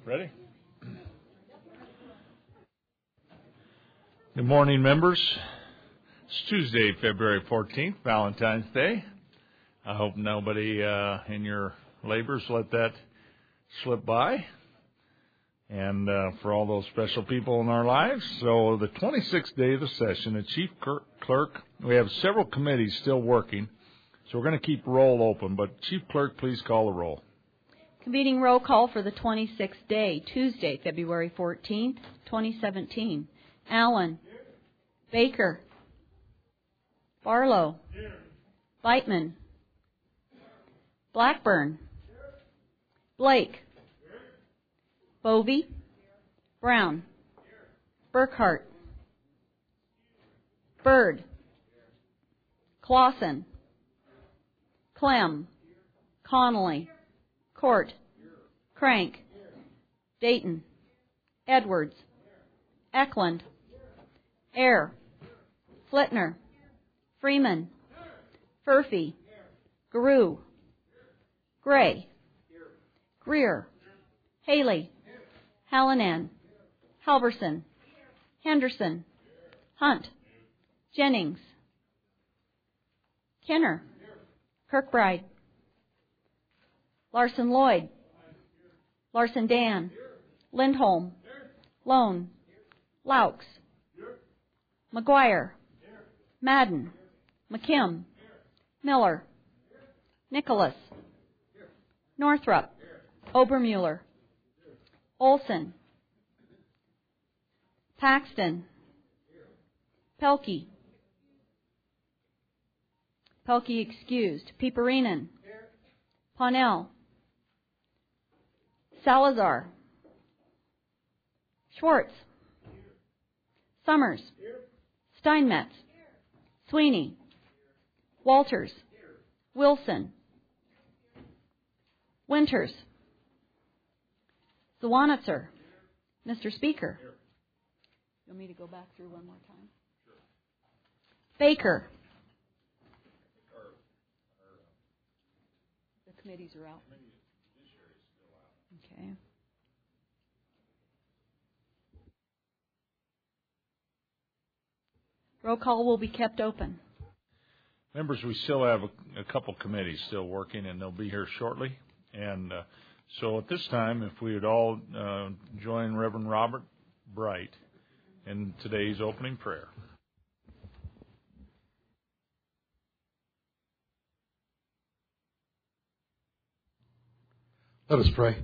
Ready? Good morning, members. It's Tuesday, February 14th, Valentine's Day. I hope nobody in your labors let that slip by. And for all those special people in our lives. So the 26th day of the session, the chief clerk, we have several committees still working. So we're going to keep roll open. But Chief Clerk, please call the roll. Convening roll call for the 26th day, Tuesday, February 14th, 2017. Allen. Baker. Barlow. Beitman. Blackburn. Blake. Bovey. Brown. Burkhart. Byrd. Clausen. Clem. Connolly. Court. Crank. Dayton. Edwards. Eklund. Eyre. Flitner. Freeman. Furphy. Garou. Gray. Greer. Haley. Hallinan. Halverson. Henderson. Hunt. Jennings. Kenner. Kirkbride. Larson Lloyd. Larson Dan. Lindholm. Lone. Laux. McGuire. Madden. McKim. Miller. Nicholas. Northrup. Obermuller. Olson. Paxton. Pelkey. Pelkey excused. Peeperinen. Ponnell. Salazar. Schwartz. Summers. Steinmetz. Sweeney. Walters. Wilson. Winters. Zawanitzer. Mr. Speaker. You want me to go back through one more time? Sure. Baker. The committees are out. Okay. Roll call will be kept open. Members, we still have a couple committees still working, and they'll be here shortly. And so at this time, if we would all join Reverend Robert Bright in today's opening prayer. Let us pray.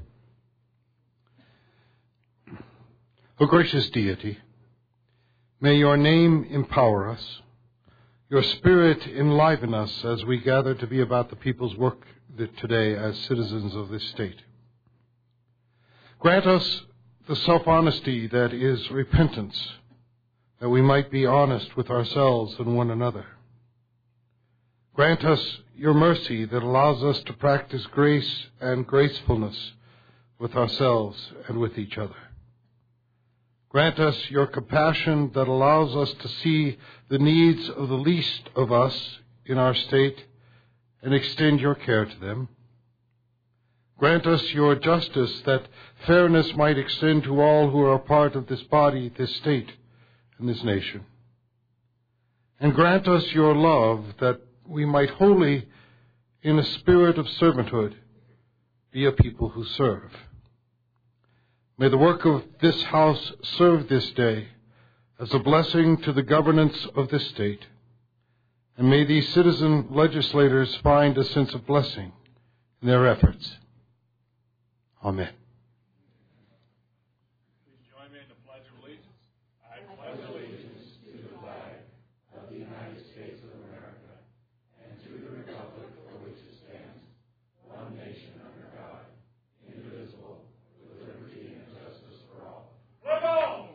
O gracious deity, may your name empower us, your spirit enliven us as we gather to be about the people's work today as citizens of this state. Grant us the self-honesty that is repentance, that we might be honest with ourselves and one another. Grant us your mercy that allows us to practice grace and gracefulness with ourselves and with each other. Grant us your compassion that allows us to see the needs of the least of us in our state and extend your care to them. Grant us your justice that fairness might extend to all who are a part of this body, this state, and this nation. And grant us your love that we might wholly, in a spirit of servanthood, be a people who serve. May the work of this house serve this day as a blessing to the governance of this state. And may these citizen legislators find a sense of blessing in their efforts. Amen. Please join me in the Pledge of Allegiance. I pledge allegiance to the flag of the United States of America and to the republic for which it stands, one nation under God, indivisible, with liberty and justice for all. Rebel!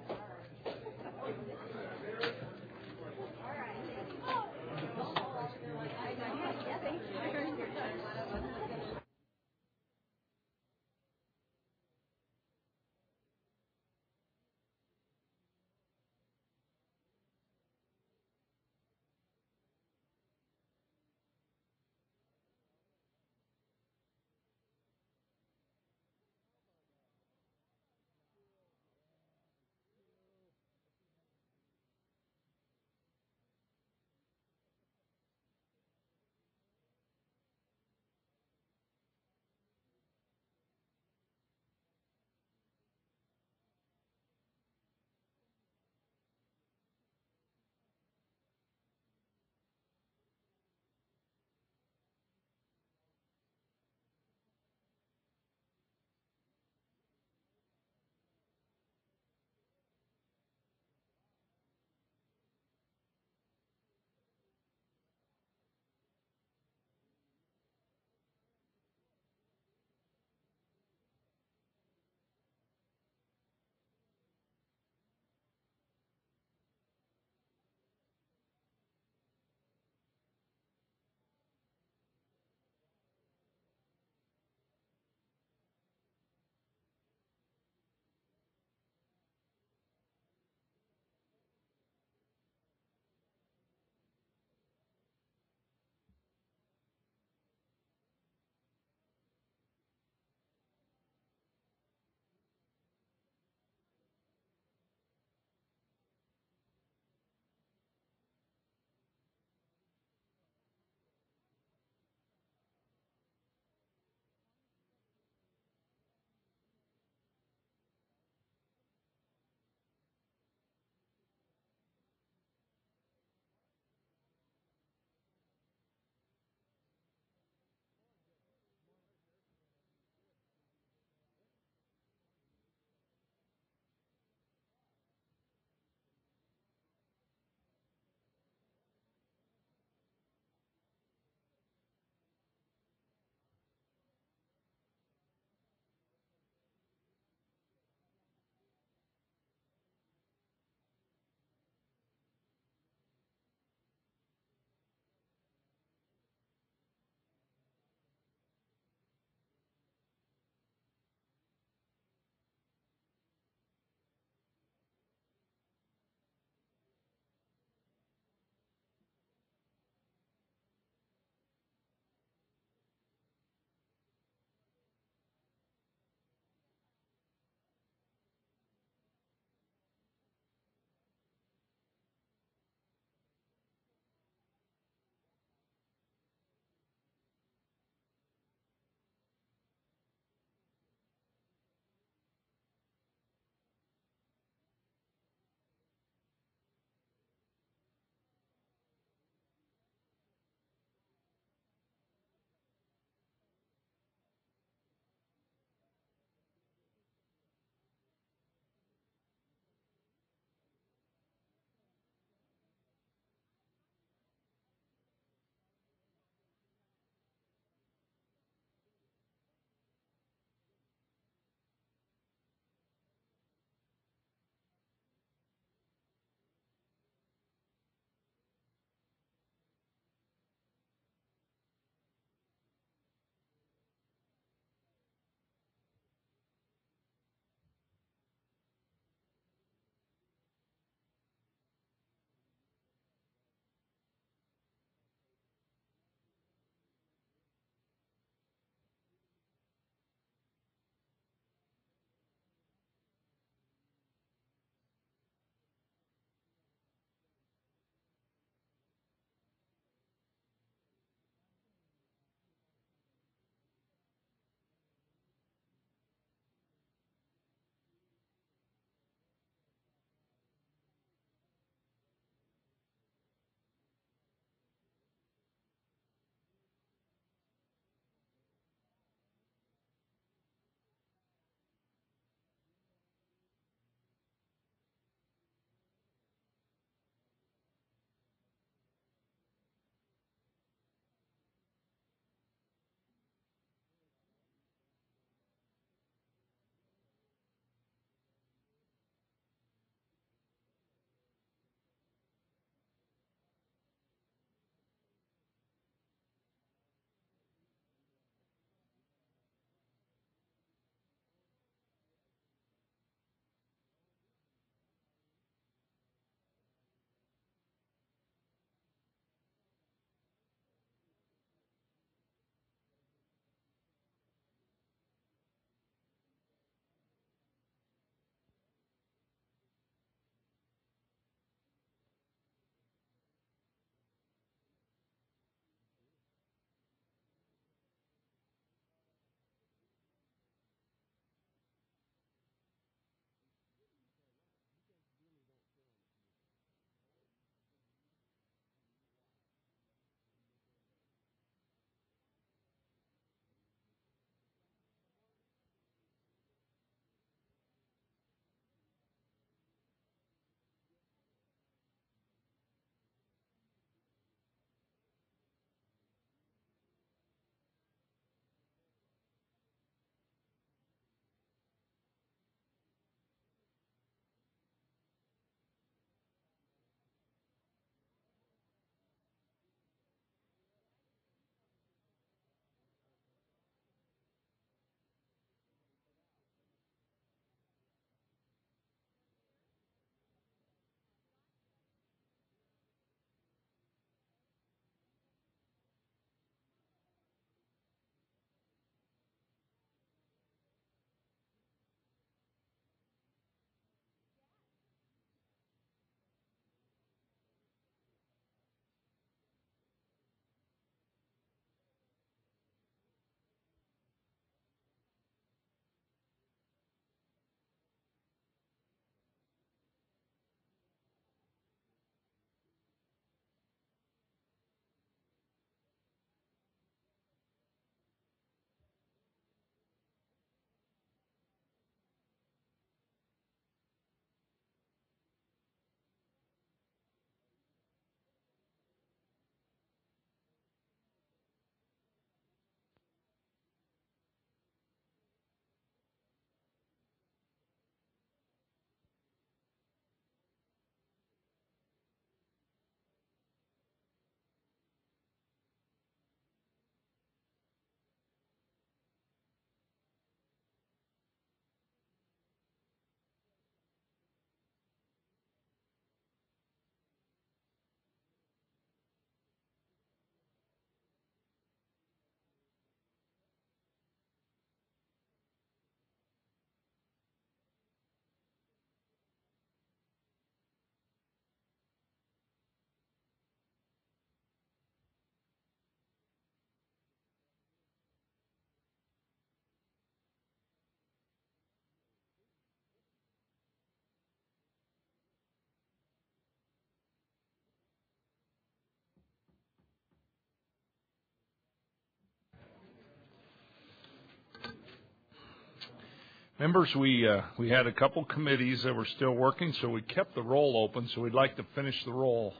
Members, we had a couple committees that were still working, so we kept the roll open, so we'd like to finish the roll.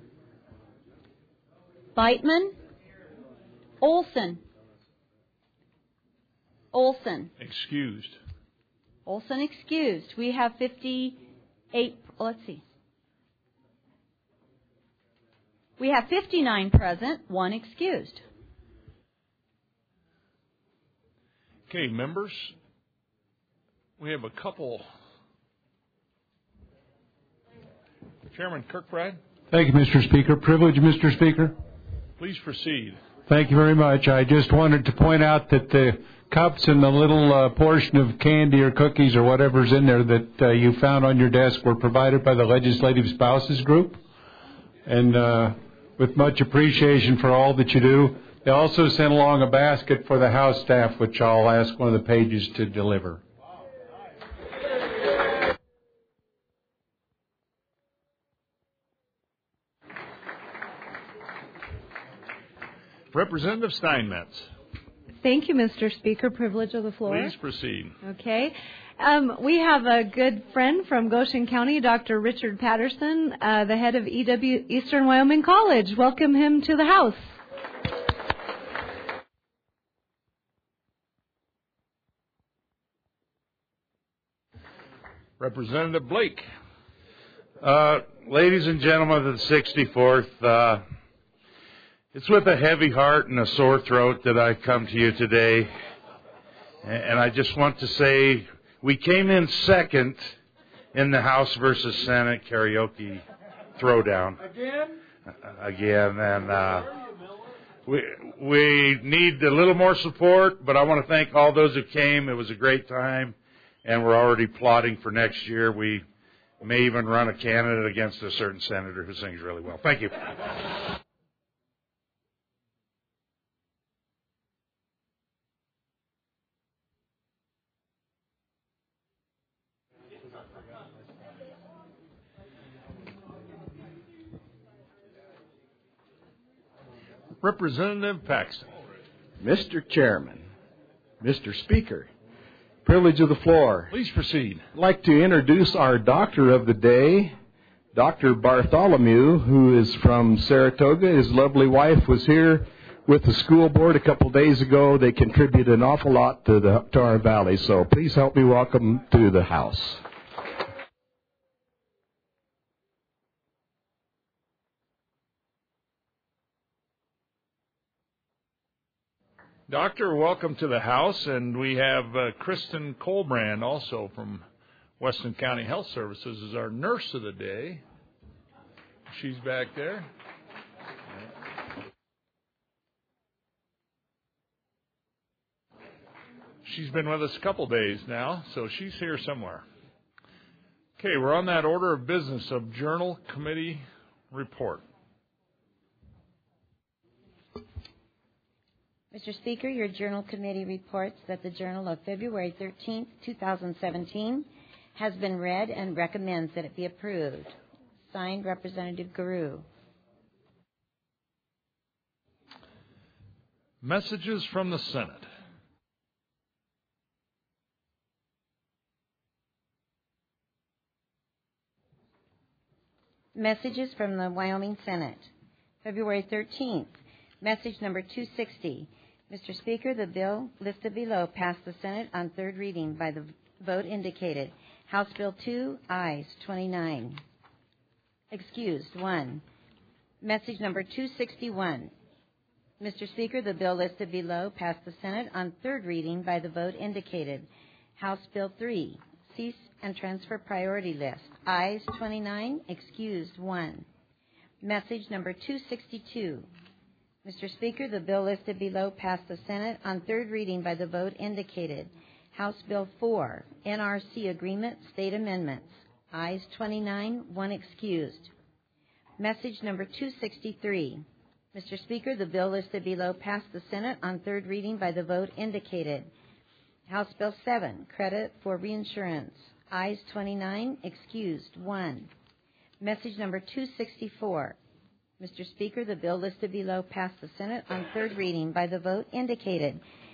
Beitman. Olson. Olson. Excused. Olson excused. We have 58, let's see. We have 59 present, 1 excused. Okay, members, we have a couple. Chairman Kirkbride. Thank you, Mr. Speaker. Privilege, Mr. Speaker. Please proceed. Thank you very much. I just wanted to point out that the cups and the little portion of candy or cookies or whatever's in there that you found on your desk were provided by the Legislative Spouses Group. And with much appreciation for all that you do, they also sent along a basket for the House staff, which I'll ask one of the pages to deliver. Representative Steinmetz. Thank you, Mr. Speaker. Privilege of the floor. Please proceed. Okay. We have a good friend from Goshen County, Dr. Richard Patterson, the head of EW Eastern Wyoming College. Welcome him to the House. Representative Blake. Ladies and gentlemen of the 64th, it's with a heavy heart and a sore throat that I come to you today. And I just want to say we came in second in the House versus Senate karaoke throwdown. Again. And we need a little more support, but I want to thank all those who came. It was a great time, and we're already plotting for next year. We may even run a candidate against a certain senator who sings really well. Thank you. Representative Paxton. Mr. Chairman, Mr. Speaker, privilege of the floor. Please proceed. I'd like to introduce our doctor of the day, Dr. Bartholomew, who is from Saratoga. His lovely wife was here with the school board a couple days ago. They contribute an awful lot to our valley, so please help me welcome to the House. Doctor, welcome to the House, and we have Kristen Colbrand, also from Weston County Health Services, as our nurse of the day. She's back there. She's been with us a couple days now, so she's here somewhere. Okay, we're on that order of business of Journal Committee Report. Mr. Speaker, your Journal Committee reports that the Journal of February 13, 2017 has been read and recommends that it be approved. Signed, Representative Guru. Messages from the Senate. Messages from the Wyoming Senate. February 13th. Message number 260. Mr. Speaker, the bill listed below passed the Senate on third reading by the vote indicated. House Bill 2, ayes 29. Excused, 1. Message number 261. Mr. Speaker, the bill listed below passed the Senate on third reading by the vote indicated. House Bill 3, cease and transfer priority list. Ayes 29, excused 1. Message number 262. Mr. Speaker, the bill listed below passed the Senate on third reading by the vote indicated. House Bill 4, NRC Agreement, State Amendments. Ayes 29, 1 excused. Message number 263. Mr. Speaker, the bill listed below passed the Senate on third reading by the vote indicated. House Bill 7, Credit for Reinsurance. Ayes 29, excused 1. Message number 264. Mr. Speaker, the bill listed below passed the Senate on third reading by the vote indicated.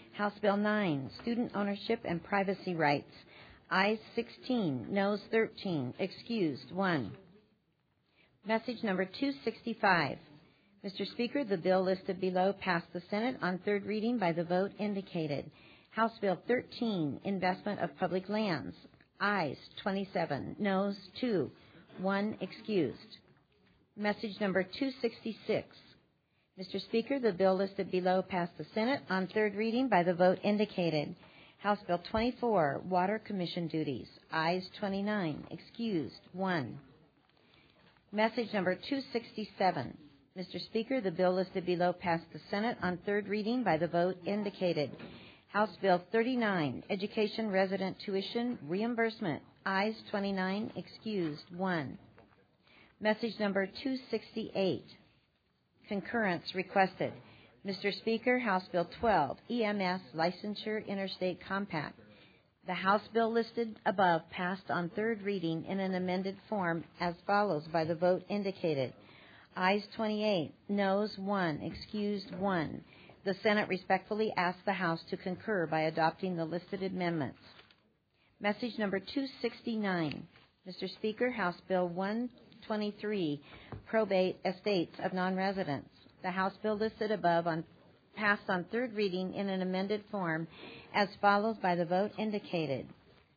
House Bill 9, Student Ownership and Privacy Rights. Ayes 16, noes 13, excused 1. Message number 265. Mr. Speaker, the bill listed below passed the Senate on third reading by the vote indicated. House Bill 13, Investment of Public Lands. Ayes 27, noes 2, 1 excused. Message number 266. Mr. Speaker, the bill listed below passed the Senate on third reading by the vote indicated. House Bill 24, Water Commission Duties. Ayes 29, excused 1. Message number 267. Mr. Speaker, the bill listed below passed the Senate on third reading by the vote indicated. House Bill 39, Education Resident Tuition Reimbursement. Ayes 29, excused 1. Message number 268. Concurrence requested. Mr. Speaker, House Bill 12, EMS Licensure Interstate Compact. The House bill listed above passed on third reading in an amended form as follows by the vote indicated. Ayes 28, noes 1, excused 1. The Senate respectfully asks the House to concur by adopting the listed amendments. Message number 269. Mr. Speaker, House Bill 123, Probate Estates of Non-Residents. The House bill listed above passed on third reading in an amended form as follows by the vote indicated.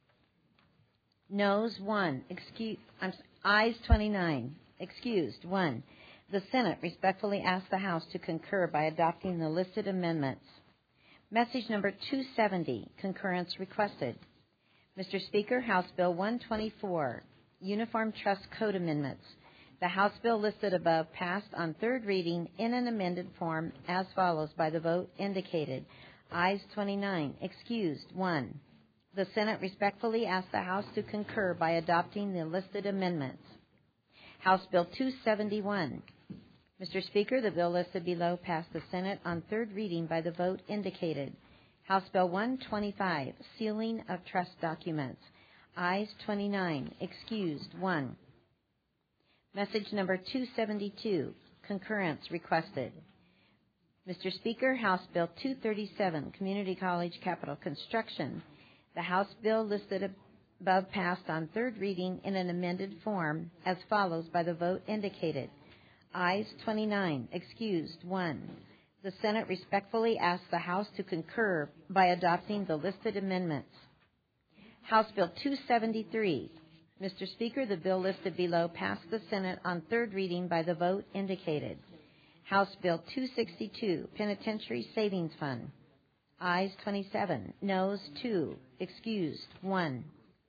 Noes 1, ayes 29, excused 1. The Senate respectfully asks the House to concur by adopting the listed amendments. Message number 270, concurrence requested. Mr. Speaker, House Bill 124, Uniform Trust Code Amendments. The House bill listed above passed on third reading in an amended form as follows by the vote indicated. Ayes 29, excused 1. The Senate respectfully asks the House to concur by adopting the listed amendments. House Bill 271. Mr. Speaker, the bill listed below passed the Senate on third reading by the vote indicated. House Bill 125, Sealing of Trust Documents. Ayes 29, excused 1. Message number 272, concurrence requested. Mr. Speaker, House Bill 237, Community College Capital Construction. The House bill listed above passed on third reading in an amended form as follows by the vote indicated. Ayes 29, excused 1. The Senate respectfully asks the House to concur by adopting the listed amendments. House Bill 273. Mr. Speaker, the bill listed below passed the Senate on third reading by the vote indicated. House Bill 262, Penitentiary Savings Fund. Ayes 27, noes 2, excused 1.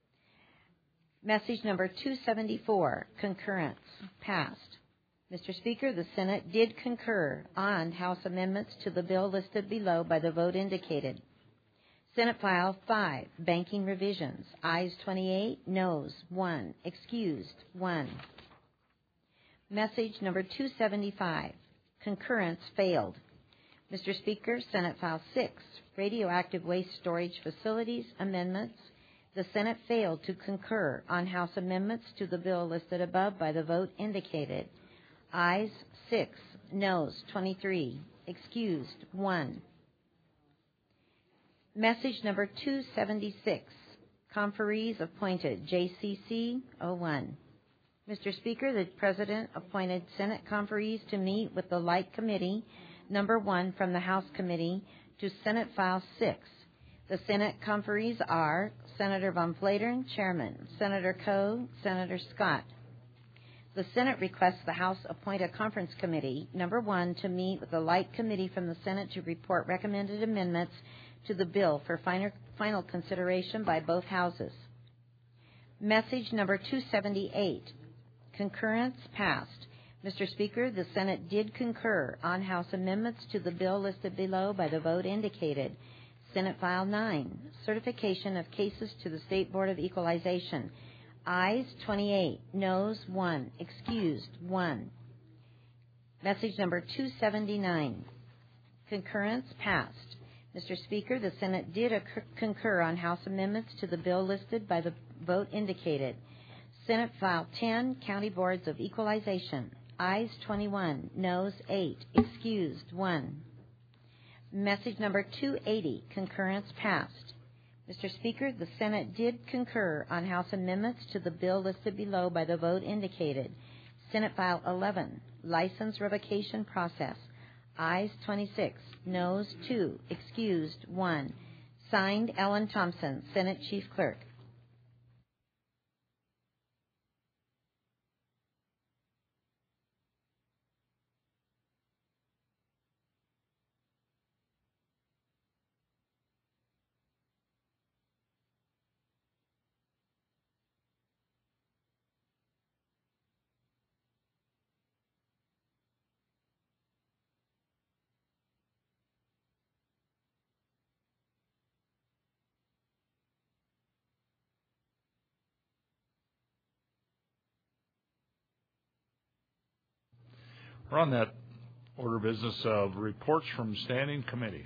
Message number 274, concurrence, passed. Mr. Speaker, the Senate did concur on House amendments to the bill listed below by the vote indicated. Senate File 5, Banking Revisions. Ayes 28, noes 1, excused 1. Message number 275, concurrence failed. Mr. Speaker, Senate File 6, Radioactive Waste Storage Facilities Amendments. The Senate failed to concur on House amendments to the bill listed above by the vote indicated. Ayes 6, noes 23, excused 1. Message number 276, conferees appointed, JCC 01. Mr. Speaker, the President appointed Senate conferees to meet with the Light Committee, number 1 from the House Committee, to Senate File 6. The Senate conferees are Senator Von Flatern, Chairman, Senator Coe, Senator Scott. The Senate requests the House appoint a conference committee, number 1, to meet with the Light Committee from the Senate to report recommended amendments to the bill for final consideration by both houses. Message number 278, concurrence passed. Mr. Speaker, the Senate did concur on House amendments to the bill listed below by the vote indicated. Senate File 9, certification of cases to the State Board of Equalization. Ayes 28, noes 1, excused 1. Message number 279, concurrence passed. Mr. Speaker, the Senate did concur on House amendments to the bill listed by the vote indicated. Senate File 10, County Boards of Equalization. Ayes 21, noes 8, excused 1. Message number 280, concurrence passed. Mr. Speaker, the Senate did concur on House amendments to the bill listed below by the vote indicated. Senate File 11, license revocation process. Ayes 26, noes 2, excused 1. Signed, Ellen Thompson, Senate Chief Clerk. We're on that order of business of reports from standing committees.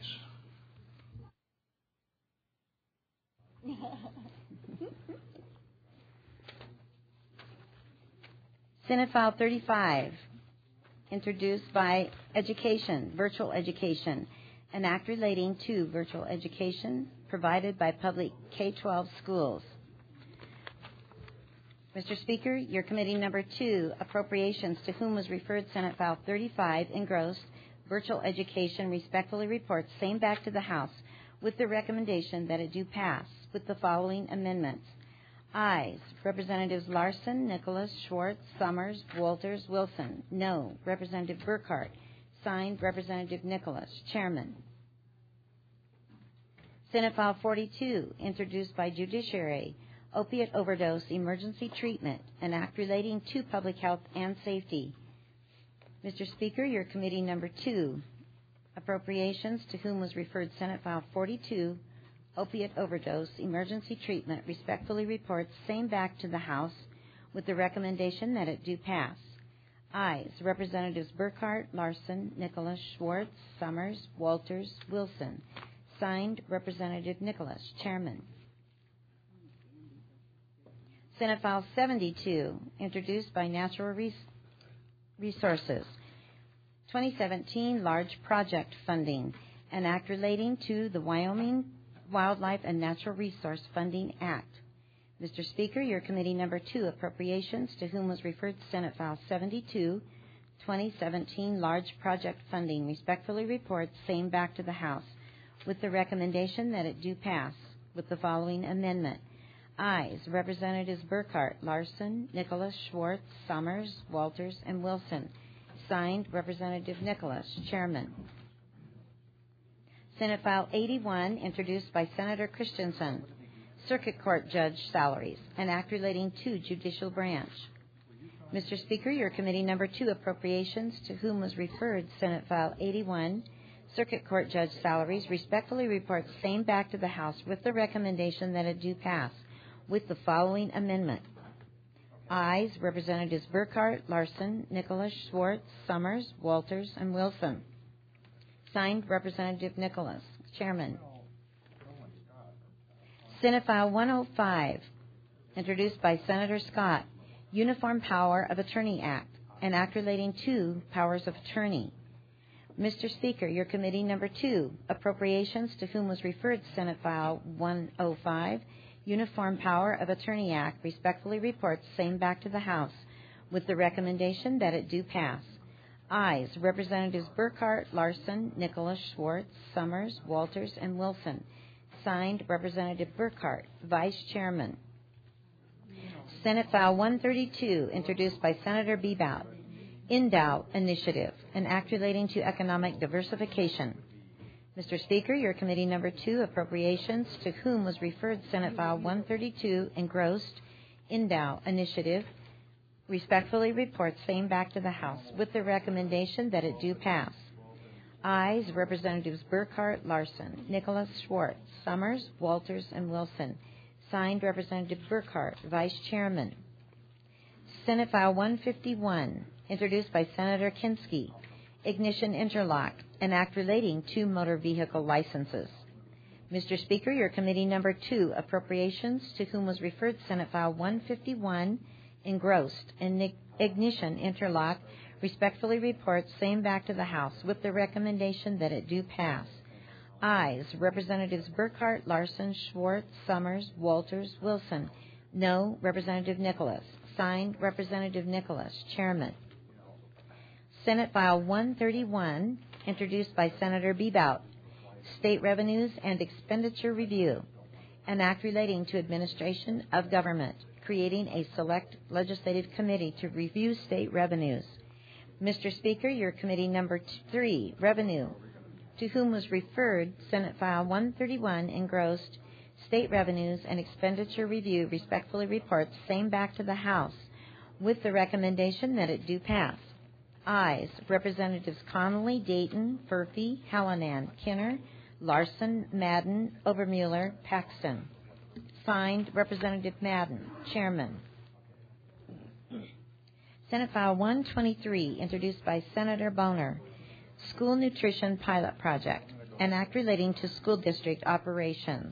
Senate File 35, introduced by Education, Virtual Education, an act relating to virtual education provided by public K-12 schools. Mr. Speaker, your committee number 2, Appropriations, to whom was referred Senate File 35, engrossed, Virtual Education, respectfully reports same back to the House with the recommendation that it do pass with the following amendments. Ayes, Representatives Larson, Nicholas, Schwartz, Summers, Walters, Wilson. No, Representative Burkhart. Signed, Representative Nicholas, Chairman. Senate File 42, introduced by Judiciary, Opiate Overdose Emergency Treatment, an act relating to public health and safety. Mr. Speaker, your committee number 2, Appropriations, to whom was referred Senate File 42, Opiate Overdose Emergency Treatment, respectfully reports same back to the House with the recommendation that it do pass. Ayes, Representatives Burkhart, Larson, Nicholas, Schwartz, Summers, Walters, Wilson. Signed, Representative Nicholas, Chairman. Senate File 72, introduced by Natural Resources. 2017 Large Project Funding, an act relating to the Wyoming Wildlife and Natural Resource Funding Act. Mr. Speaker, your committee number 2, Appropriations, to whom was referred Senate File 72, 2017 Large Project Funding, respectfully reports same back to the House with the recommendation that it do pass with the following amendment. Ayes, Representatives Burkhart, Larson, Nicholas, Schwartz, Summers, Walters, and Wilson. Signed, Representative Nicholas, Chairman. Senate File 81, introduced by Senator Christensen, Circuit Court Judge Salaries, an act relating to Judicial Branch. Mr. Speaker, your committee number 2, Appropriations, to whom was referred Senate File 81, Circuit Court Judge Salaries, respectfully reports same back to the House with the recommendation that it do pass with the following amendment. Ayes, Representatives Burkhart, Larson, Nicholas, Schwartz, Summers, Walters, and Wilson. Signed, Representative Nicholas, Chairman. Senate File 105, introduced by Senator Scott, Uniform Power of Attorney Act, an act relating to powers of attorney. Mr. Speaker, your committee number 2, Appropriations, to whom was referred Senate File 105, Uniform Power of Attorney Act, respectfully reports same back to the House with the recommendation that it do pass. Ayes, Representatives Burkhart, Larson, Nicholas, Schwartz, Summers, Walters, and Wilson. Signed, Representative Burkhart, Vice Chairman. Senate File 132, introduced by Senator Bebout, Endow Initiative, an act relating to economic diversification. Mr. Speaker, your committee number 2, Appropriations, to whom was referred Senate File 132, engrossed, Endow Initiative, respectfully reports same back to the House with the recommendation that it do pass. Ayes, Representatives Burkhart, Larson, Nicholas, Schwartz, Summers, Walters, and Wilson. Signed, Representative Burkhart, Vice Chairman. Senate File 151, introduced by Senator Kinski, Ignition Interlock, an act relating to motor vehicle licenses. Mr. Speaker, your committee number 2, Appropriations, to whom was referred Senate File 151, engrossed, and Ignition Interlock, respectfully reports same back to the House with the recommendation that it do pass Ayes. Representatives Burkhart, Larson, Schwartz, Summers, Walters, Wilson. No. Representative Nicholas. Signed, Representative Nicholas, Chairman. Senate File 131, introduced by Senator Bebout. State Revenues and Expenditure Review. An act relating to administration of government, creating a select legislative committee to review state revenues. Mr. Speaker, your committee number 3, Revenue, to whom was referred Senate File 131, engrossed State Revenues and Expenditure Review, respectfully reports same back to the House with the recommendation that it do pass. Ayes. Representatives Connolly, Dayton, Furphy, Hallinan, Kinner, Larson, Madden, Obermuller, Paxton. Signed, Representative Madden, Chairman. Senate File 123, introduced by Senator Boner. School Nutrition Pilot Project, an act relating to school district operations.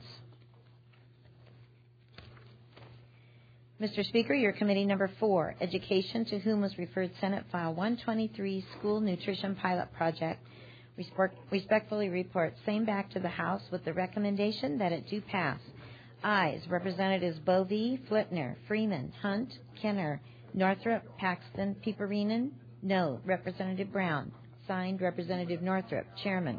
Mr. Speaker, your committee number 4, Education, to whom was referred Senate File 123, School Nutrition Pilot Project, respectfully report same back to the House with the recommendation that it do pass. Ayes. Representatives Bovee, Flitner, Freeman, Hunt, Kenner, Northrup, Paxton, Pieperinen. No. Representative Brown. Signed, Representative Northrup, Chairman.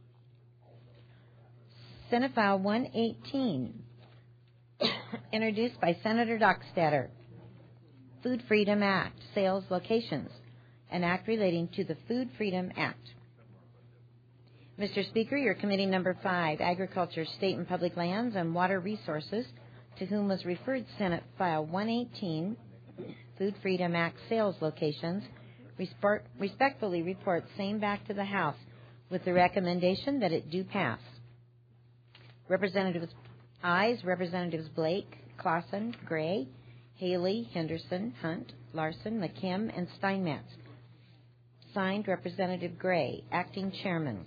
Senate File 118, introduced by Senator Dockstader. Food Freedom Act, Sales Locations, an act relating to the Food Freedom Act. Mr. Speaker, your committee number 5, Agriculture, State and Public Lands, and Water Resources, to whom was referred Senate File 118, Food Freedom Act, Sales Locations, respectfully reports same back to the House with the recommendation that it do pass. Representatives Ayes. Representatives Blake, Clausen, Gray, Haley, Henderson, Hunt, Larson, McKim, and Steinmetz. Signed, Representative Gray, Acting Chairman.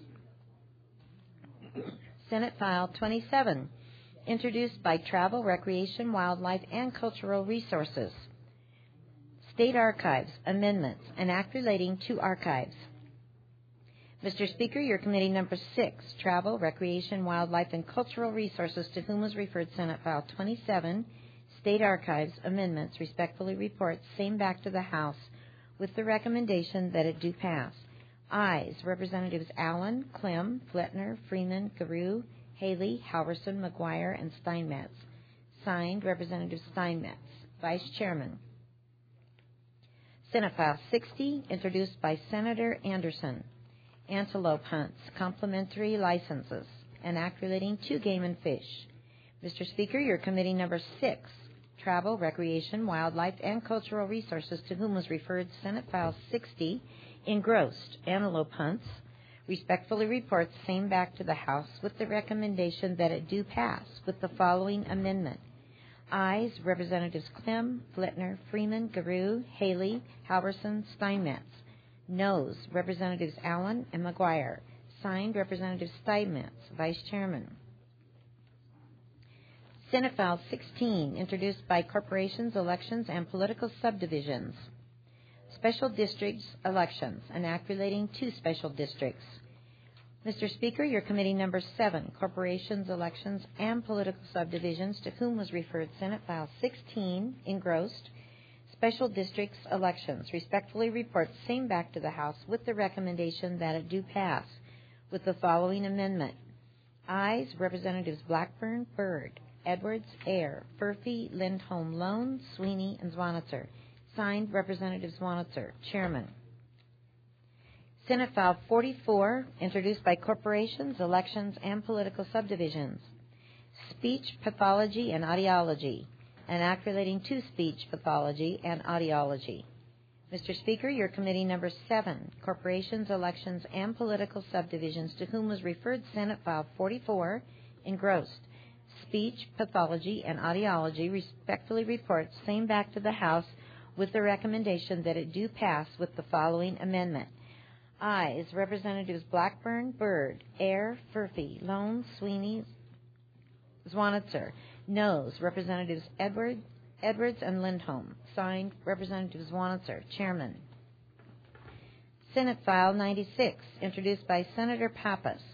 Senate File 27, introduced by Travel, Recreation, Wildlife, and Cultural Resources. State Archives, Amendments, an act relating to archives. Mr. Speaker, your committee number 6, Travel, Recreation, Wildlife, and Cultural Resources, to whom was referred Senate File 27, State Archives, Amendments, respectfully reports same back to the House with the recommendation that it do pass. Ayes. Representatives Allen, Clem, Fletner, Freeman, Garou, Haley, Halverson, McGuire, and Steinmetz. Signed, Representative Steinmetz, Vice Chairman. Senate File 60, introduced by Senator Anderson. Antelope hunts, complementary licenses, an act relating to game and fish. Mr. Speaker, your committee number 6, Travel, Recreation, Wildlife, and Cultural Resources, to whom was referred Senate File 60, engrossed antelope hunts, respectfully reports same back to the House with the recommendation that it do pass with the following amendment. Ayes. Representatives Clem, Flitner, Freeman, Garou, Haley, Halverson, Steinmetz. Noes. Representatives Allen and McGuire. Signed, Representative Steinmetz, Vice Chairman. Senate File 16, introduced by Corporations, Elections, and Political Subdivisions. Special Districts Elections, an act relating to special districts. Mr. Speaker, your committee number 7, Corporations, Elections, and Political Subdivisions, to whom was referred Senate File 16, engrossed, Special Districts Elections, respectfully reports same back to the House with the recommendation that it do pass with the following amendment. Ayes. Representatives Blackburn, Byrd, Edwards, Ayer, Furphy, Lindholm, Lone, Sweeney, and Zwanitzer. Signed, Representative Zwanitzer, Chairman. Senate File 44, introduced by Corporations, Elections, and Political Subdivisions. Speech, Pathology, and Audiology, an act relating to speech, pathology, and audiology. Mr. Speaker, your committee number 7, Corporations, Elections, and Political Subdivisions, to whom was referred Senate File 44, engrossed, Speech, Pathology, and Audiology, respectfully reports same back to the House with the recommendation that it do pass with the following amendment. Ayes. Representatives Blackburn, Byrd, Ayer, Furphy, Lone, Sweeney, Zwanitzer. Noes. Representatives Edwards and Lindholm. Signed, Representative Zwanitzer, Chairman. Senate File 96, introduced by Senator Pappas.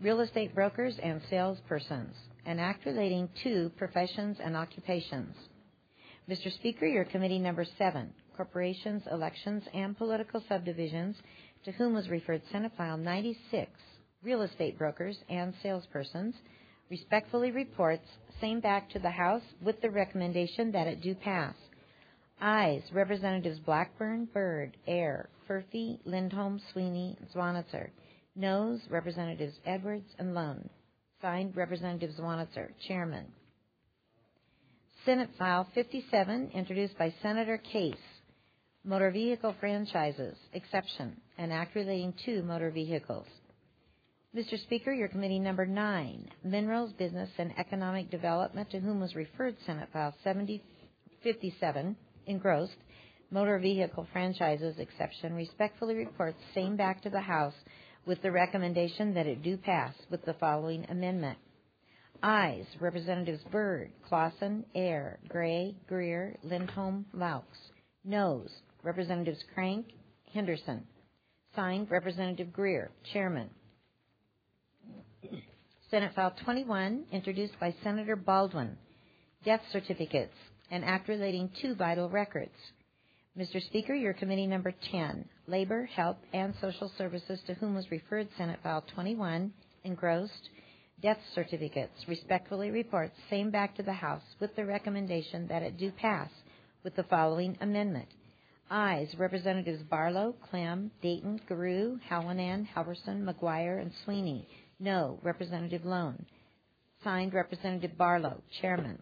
real estate brokers and salespersons, an act relating to professions and occupations. Mr. Speaker, your committee number 7, corporations, elections, and political subdivisions, to whom was referred Senate File 96, real estate brokers and salespersons, respectfully reports same back to the House with the recommendation that it do pass. Ayes, Representatives Blackburn, Byrd, Ayer, Furphy, Lindholm, Sweeney, and Zwanitzer. Noes, Representatives Edwards and Lone. Signed, Representative Zwanitzer, Chairman. Senate File 57, introduced by Senator Case. Motor vehicle franchises, exception, an act relating to motor vehicles. Mr. Speaker, your committee number 9, Minerals, Business, and Economic Development, to whom was referred Senate File 57, engrossed, motor vehicle franchises, exception, respectfully reports same back to the House with the recommendation that it do pass with the following amendment. Ayes, Representatives Byrd, Clausen, Ayer, Gray, Greer, Lindholm, Laux. Noes, Representatives Crank, Henderson. Signed, Representative Greer, Chairman. Senate File 21, introduced by Senator Baldwin. Death certificates, an act relating to vital records. Mr. Speaker, your committee number 10, Labor, Health, and Social Services, to whom was referred Senate File 21, engrossed, death certificates, respectfully reports same back to the House with the recommendation that it do pass with the following amendment. Ayes, Representatives Barlow, Clem, Dayton, Garou, Hallinan, Halverson, McGuire, and Sweeney. No, Representative Lone. Signed, Representative Barlow, Chairman.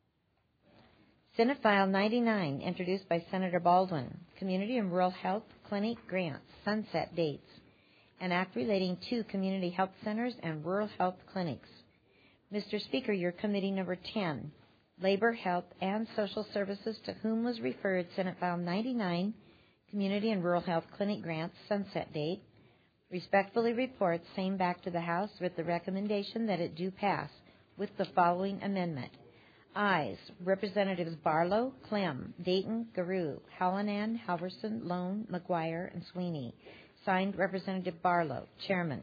Senate File 99, introduced by Senator Baldwin. Community and Rural Health Clinic Grants, sunset dates. An act relating to community health centers and rural health clinics. Mr. Speaker, your committee number 10, Labor, Health, and Social Services, to whom was referred Senate File 99, Community and Rural Health Clinic Grants, sunset date, respectfully reports same back to the House with the recommendation that it do pass with the following amendment. Ayes, Representatives Barlow, Clem, Dayton, Garou, Hallinan, Halverson, Lone, McGuire, and Sweeney. Signed, Representative Barlow, Chairman.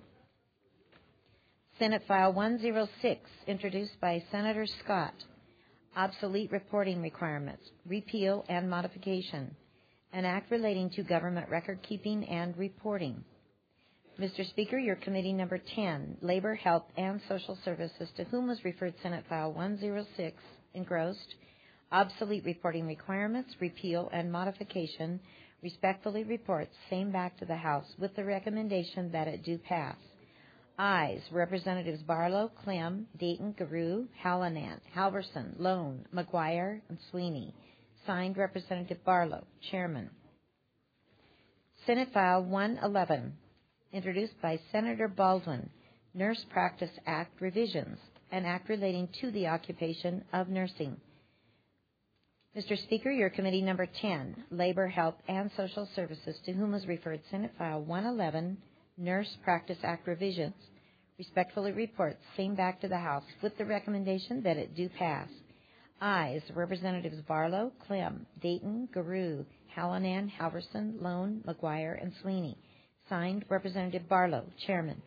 Senate File 106, introduced by Senator Scott. Obsolete reporting requirements, repeal and modification. An act relating to government record keeping and reporting. Mr. Speaker, your committee number 10, Labor, Health, and Social Services, to whom was referred Senate File 106, engrossed, obsolete reporting requirements, repeal and modification, respectfully reports same back to the House with the recommendation that it do pass. Ayes, Representatives Barlow, Clem, Dayton, Garou, Hallinan, Halverson, Lone, McGuire, and Sweeney. Signed, Representative Barlow, Chairman. Senate File 111, introduced by Senator Baldwin, Nurse Practice Act revisions, an act relating to the occupation of nursing. Mr. Speaker, your committee number 10, Labor, Health, and Social Services, to whom was referred Senate File 111, Nurse Practice Act revisions, respectfully reports same back to the House with the recommendation that it do pass. Ayes, Representatives Barlow, Clem, Dayton, Garou, Hallinan, Halverson, Lone, McGuire, and Sweeney. Signed, Representative Barlow, Chairman.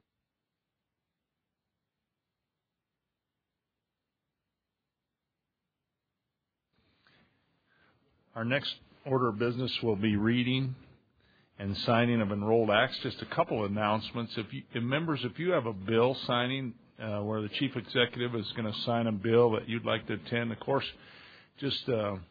Our next order of business will be reading and signing of enrolled acts. Just a couple of announcements. If you have a bill signing where the chief executive is going to sign a bill that you'd like to attend, of course, just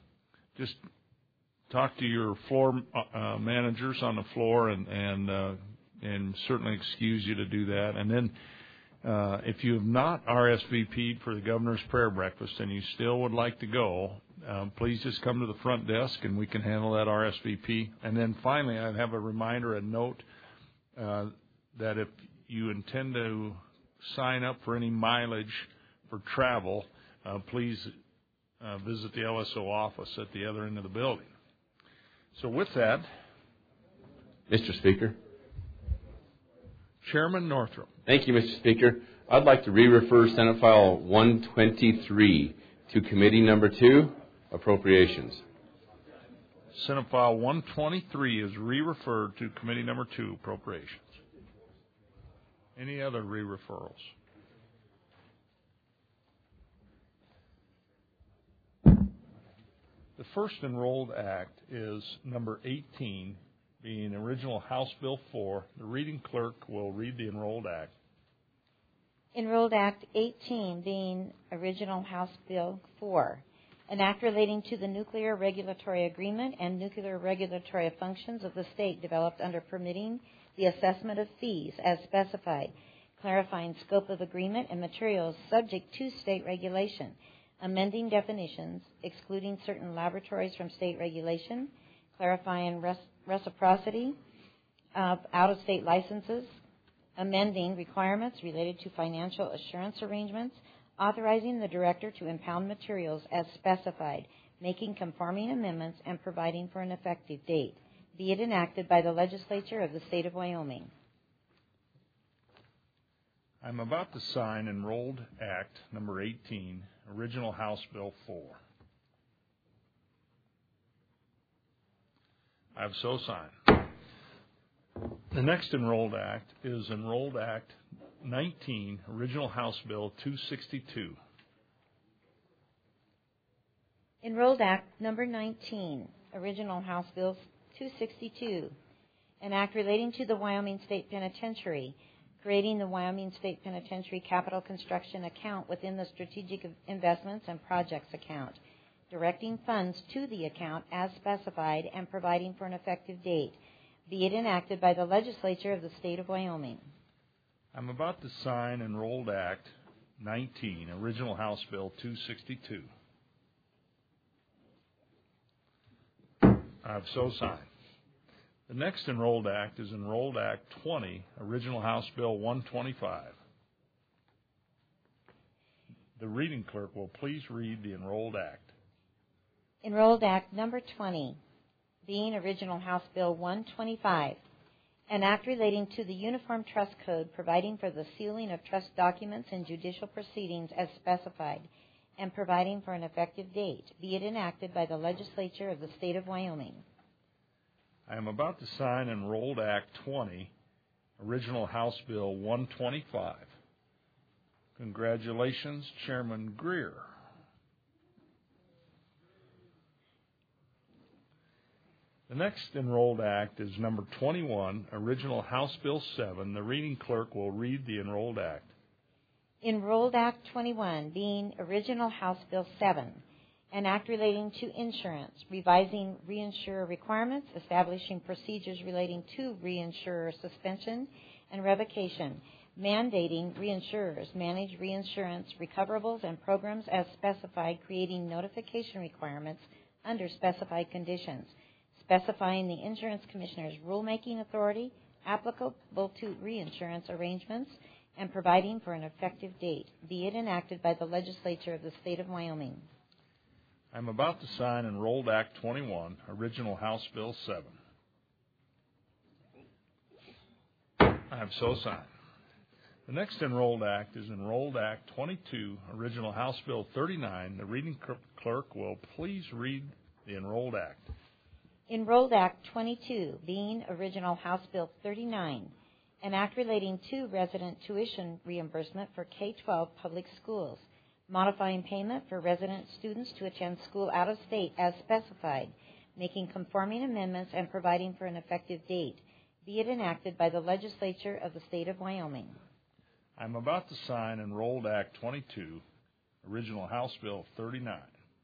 talk to your floor managers on the floor and certainly excuse you to do that. And then if you have not RSVP'd for the Governor's Prayer Breakfast and you still would like to go, please just come to the front desk and we can handle that RSVP. And then finally, I'd have a reminder, a note, that if you intend to sign up for any mileage for travel, please visit the LSO office at the other end of the building. So with that, Mr. Speaker. Chairman Northrup. Thank you, Mr. Speaker. I'd like to re-refer Senate File 123 to Committee Number 2, Appropriations. Senate File 123 is re-referred to Committee Number 2, Appropriations. Any other re-referrals? The first enrolled act is number 18, being original House Bill 4. The reading clerk will read the enrolled act. Enrolled Act 18, being original House Bill 4, an act relating to the Nuclear Regulatory Agreement and nuclear regulatory functions of the state developed under permitting the assessment of fees as specified, clarifying scope of agreement and materials subject to state regulation, amending definitions, excluding certain laboratories from state regulation, clarifying reciprocity of out-of-state licenses, amending requirements related to financial assurance arrangements, authorizing the director to impound materials as specified, making conforming amendments, and providing for an effective date. Be it enacted by the legislature of the state of Wyoming. I'm about to sign Enrolled Act number 18, original House Bill 4. I have so signed. The next Enrolled Act is Enrolled Act 19, original House Bill 262. Enrolled Act number 19, original House Bill 262, an act relating to the Wyoming State Penitentiary, creating the Wyoming State Penitentiary Capital Construction Account within the Strategic Investments and Projects account, directing funds to the account as specified and providing for an effective date. Be it enacted by the legislature of the state of Wyoming. I'm about to sign Enrolled Act 19, original House Bill 262. I have so signed. The next Enrolled Act is Enrolled Act 20, original House Bill 125. The reading clerk will please read the Enrolled Act. Enrolled Act number 20, being original House Bill 125, an act relating to the Uniform Trust Code providing for the sealing of trust documents in judicial proceedings as specified and providing for an effective date. Be it enacted by the legislature of the state of Wyoming. I am about to sign Enrolled Act 20, original House Bill 125. Congratulations, Chairman Greer. The next Enrolled Act is number 21, original House Bill 7. The reading clerk will read the Enrolled Act. Enrolled Act 21, being original House Bill 7, an act relating to insurance, revising reinsurer requirements, establishing procedures relating to reinsurer suspension and revocation, mandating reinsurers manage reinsurance recoverables and programs as specified, creating notification requirements under specified conditions, specifying the insurance commissioner's rulemaking authority applicable to reinsurance arrangements, and providing for an effective date. Be it enacted by the legislature of the state of Wyoming. I'm about to sign Enrolled Act 21, original House Bill 7. I have so signed. The next Enrolled Act is Enrolled Act 22, original House Bill 39. The reading clerk will please read the Enrolled Act. Enrolled Act 22, being original House Bill 39, an act relating to resident tuition reimbursement for K-12 public schools, modifying payment for resident students to attend school out of state as specified, making conforming amendments, and providing for an effective date. Be it enacted by the legislature of the state of Wyoming. I'm about to sign Enrolled Act 22, original House Bill 39.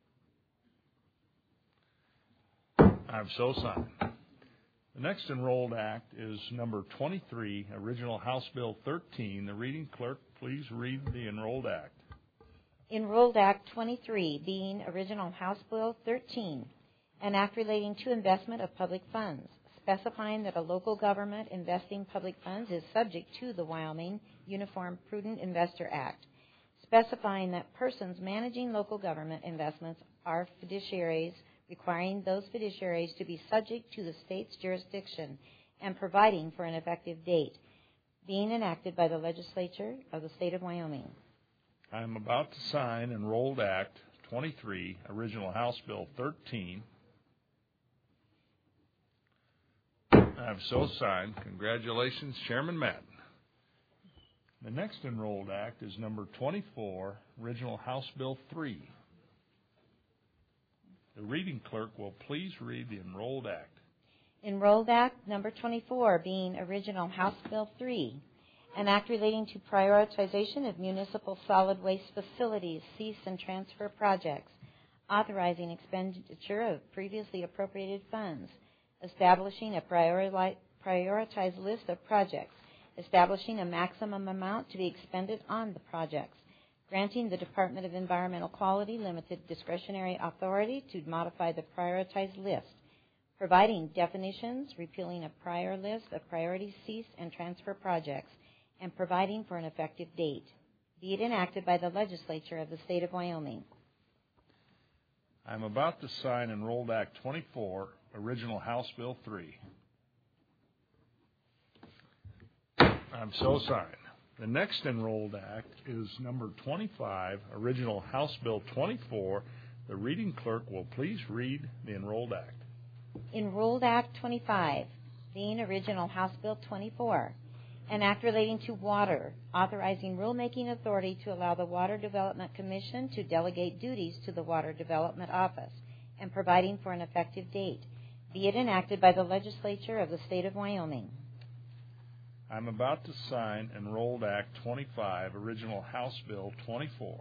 I've so signed. The next Enrolled Act is number 23, original House Bill 13. The reading clerk, please read the Enrolled Act. Enrolled Act 23, being original House Bill 13, an act relating to investment of public funds, specifying that a local government investing public funds is subject to the Wyoming Uniform Prudent Investor Act, specifying that persons managing local government investments are fiduciaries, requiring those fiduciaries to be subject to the state's jurisdiction, and providing for an effective date, being enacted by the legislature of the state of Wyoming. I am about to sign Enrolled Act 23, original House Bill 13. I have so signed. Congratulations, Chairman Madden. The next enrolled act is number 24, Original House Bill 3. The reading clerk will please read the enrolled act. Enrolled Act number 24, being Original House Bill 3, an act relating to prioritization of municipal solid waste facilities, cease and transfer projects, authorizing expenditure of previously appropriated funds, establishing a prioritized list of projects, establishing a maximum amount to be expended on the projects, granting the Department of Environmental Quality limited discretionary authority to modify the prioritized list, providing definitions, repealing a prior list of priority cease and transfer projects, and providing for an effective date. Be it enacted by the legislature of the state of Wyoming. I'm about to sign Enrolled Act 24, Original House Bill 3. I'm so signed. The next enrolled act is number 25, Original House Bill 24. The reading clerk will please read the enrolled act. Enrolled Act 25, being Original House Bill 24, an act relating to water, authorizing rulemaking authority to allow the Water Development Commission to delegate duties to the Water Development Office, and providing for an effective date. Be it enacted by the legislature of the state of Wyoming. I'm about to sign Enrolled Act 25, Original House Bill 24.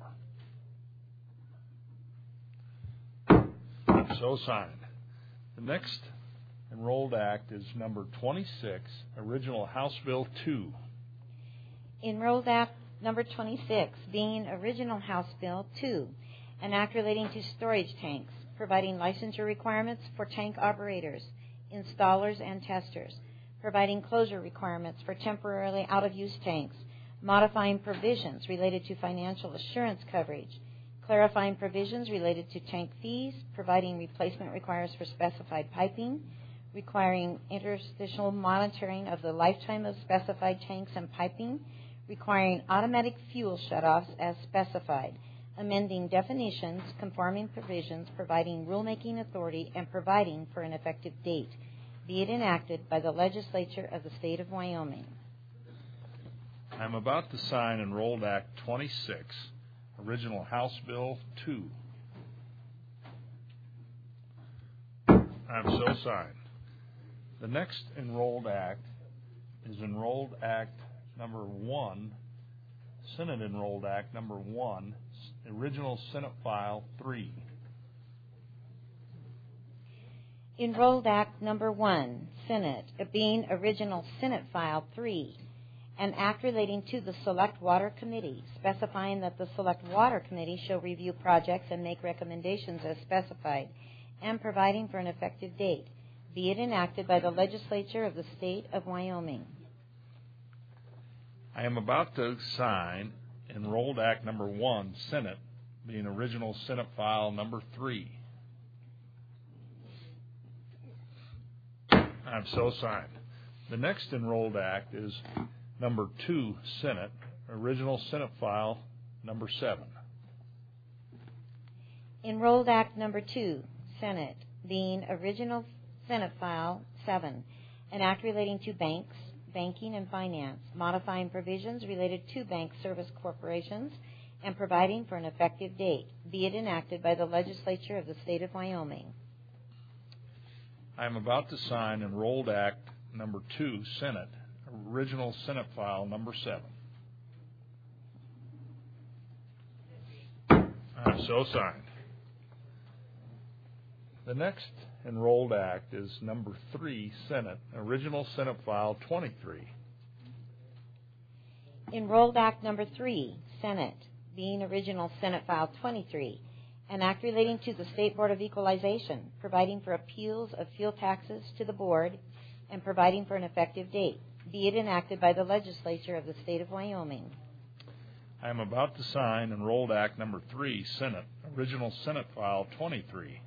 I'm so signed. The next enrolled act is number 26, Original House Bill 2. Enrolled Act number 26, being Original House Bill 2, an act relating to storage tanks, providing licensure requirements for tank operators, installers, and testers, providing closure requirements for temporarily out-of-use tanks, modifying provisions related to financial assurance coverage, clarifying provisions related to tank fees, providing replacement requirements for specified piping, requiring interstitial monitoring of the lifetime of specified tanks and piping, requiring automatic fuel shutoffs as specified, amending definitions, conforming provisions, providing rulemaking authority, and providing for an effective date. Be it enacted by the legislature of the state of Wyoming. I'm about to sign Enrolled Act 26, Original House Bill 2. I'm so signed. The next enrolled act is Enrolled Act number 1, Senate Enrolled Act number 1, Original Senate File 3. Enrolled Act number 1, Senate, being Original Senate File 3, an act relating to the Select Water Committee, specifying that the Select Water Committee shall review projects and make recommendations as specified, and providing for an effective date. Be it enacted by the legislature of the state of Wyoming. I am about to sign Enrolled Act number 1, Senate, being Original Senate File number 3. I'm so signed. The next enrolled act is number 2, Senate, Original Senate File number 7. Enrolled Act number 2, Senate, being Original Senate File 7, an act relating to banks, banking, and finance, modifying provisions related to bank service corporations, and providing for an effective date. Be it enacted by the legislature of the state of Wyoming. I am about to sign Enrolled Act number 2, Senate, Original Senate File number 7. I'm so signed. The next enrolled act is number 3, Senate, Original Senate File 23. Enrolled Act number 3, Senate, being Original Senate File 23, an act relating to the State Board of Equalization, providing for appeals of fuel taxes to the board, and providing for an effective date. Be it enacted by the legislature of the state of Wyoming. I am about to sign Enrolled Act number 3, Senate, Original Senate File 23.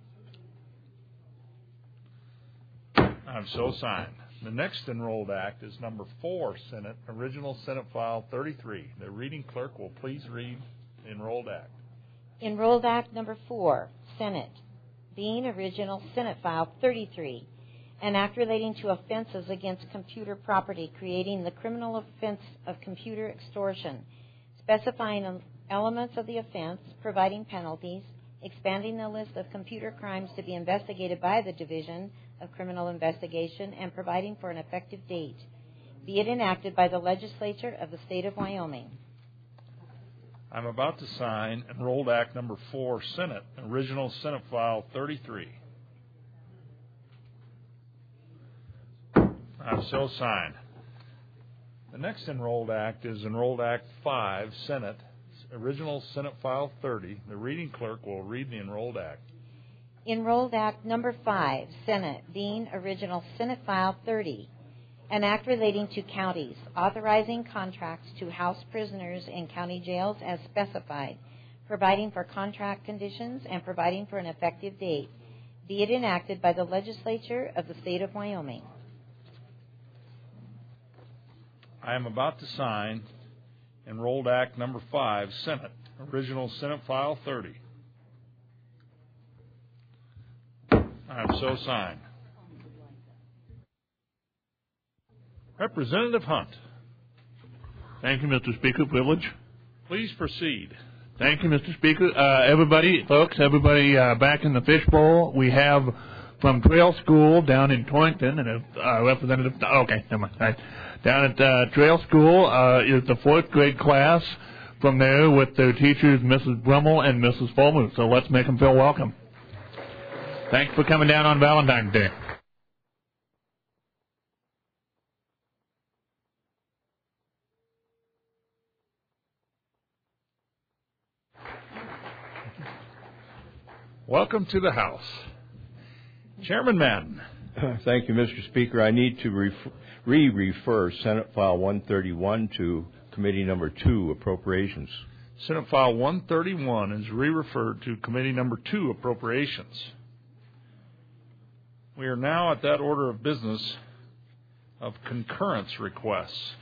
I'm so signed. The next enrolled act is number 4, Senate, Original Senate File 33. The reading clerk will please read the enrolled act. Enrolled Act number 4, Senate, being Original Senate File 33, an act relating to offenses against computer property, creating the criminal offense of computer extortion, specifying elements of the offense, providing penalties, expanding the list of computer crimes to be investigated by the Division of Criminal Investigation, and providing for an effective date. Be it enacted by the legislature of the state of Wyoming. I'm about to sign Enrolled Act Number 4, Senate, Original Senate File 33. I'm so signed. The next Enrolled Act is Enrolled Act 5, Senate, Original Senate File 30. The reading clerk will read the Enrolled Act. Enrolled Act Number 5, Senate, being Original Senate File 30. An act relating to counties, authorizing contracts to house prisoners in county jails as specified, providing for contract conditions, and providing for an effective date. Be it enacted by the legislature of the state of Wyoming. I am about to sign Enrolled Act Number 5, Senate, Original Senate File 30. I am so signed. Representative Hunt. Thank you, Mr. Speaker. Privilege. Please proceed. Thank you, Mr. Speaker. Everybody back in the fishbowl. We have from Trail School down in Torrington, and Representative. Okay, never mind. All right. Down at Trail School is the 4th grade class from there with their teachers, Mrs. Brummel and Mrs. Fulmuth. So let's make them feel welcome. Thanks for coming down on Valentine's Day. Welcome to the House. Chairman Madden. Thank you, Mr. Speaker. I need to re-refer Senate File 131 to Committee Number 2, Appropriations. Senate File 131 is re-referred to Committee Number 2, Appropriations. We are now at that order of business of concurrence requests.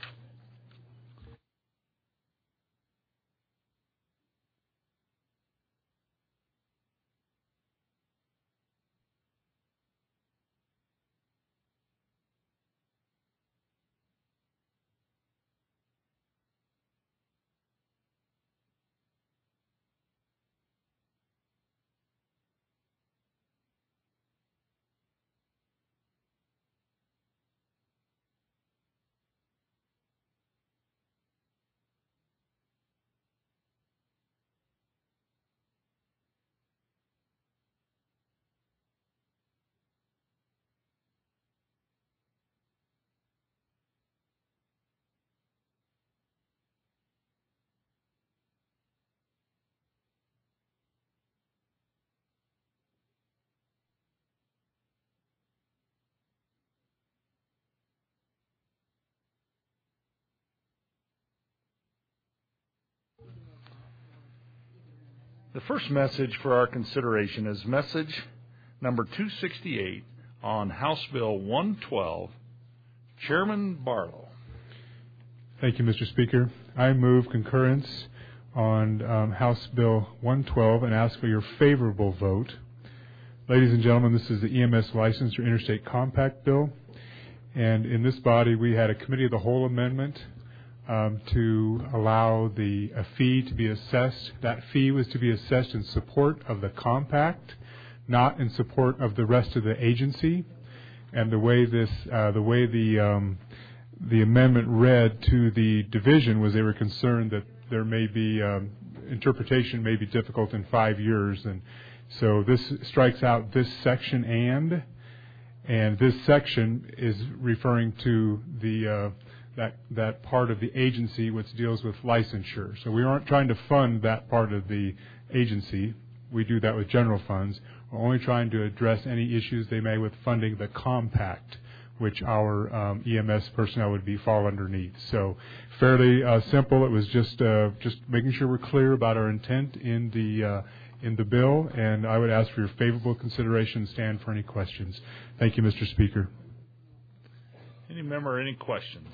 The first message for our consideration is message number 268 on House Bill 112. Chairman Barlow. Thank you, Mr. Speaker. I move concurrence on House Bill 112 and ask for your favorable vote. Ladies and gentlemen, this is the EMS License or Interstate Compact Bill. And in this body, we had a Committee of the Whole amendment to allow a fee to be assessed. That fee was to be assessed in support of the compact, not in support of the rest of the agency. And the way the amendment read to the division was they were concerned that there may be interpretation may be difficult in 5 years, and so this strikes out this section and this section is referring to the that part of the agency which deals with licensure. So we aren't trying to fund that part of the agency. We do that with general funds. We're only trying to address any issues they may with funding the compact, which our EMS personnel would fall underneath. So fairly simple. It was just making sure we're clear about our intent in the bill, and I would ask for your favorable consideration. Stand for any questions. Thank you, Mr. Speaker. Any member, any questions?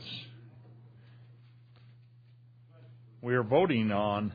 We are voting on,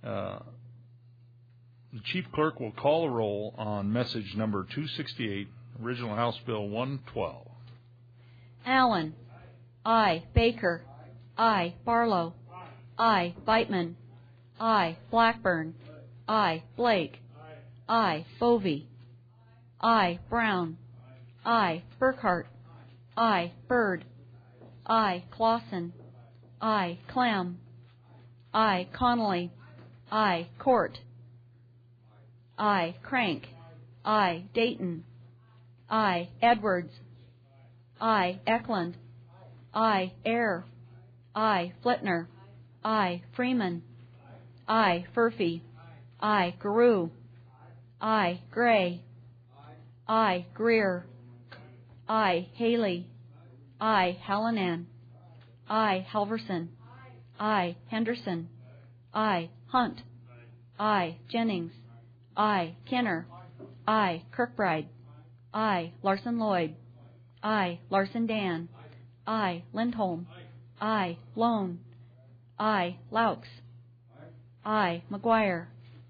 the Chief Clerk will call a roll on message number 268, Original House Bill 112. Allen. Aye. Baker. Aye. Barlow. Aye. Beitman. Aye. Blackburn. Aye. Blake. Aye. Bovee. Aye. Brown. Aye. Burkhart. Aye. Byrd. Aye. Clausen. Aye. Clam. Aye. Connolly. Aye. Court. Aye. Crank. Aye. Dayton. Aye. Edwards. Aye. Eklund. Aye. Eyre. Aye. Flitner. Aye. Freeman. Aye. Furphy. Aye. Garou. Aye. Gray. Aye. Greer. Aye. Haley. Aye. Hallinan. Aye. Halverson. Aye. Henderson. Aye. Hunt. Aye. Jennings. Aye. Kenner. Aye. Kirkbride. Aye. Larson Lloyd. Aye. Larson Dan. Aye. Lindholm. Aye. Lone. Aye. Laux. Aye. McGuire.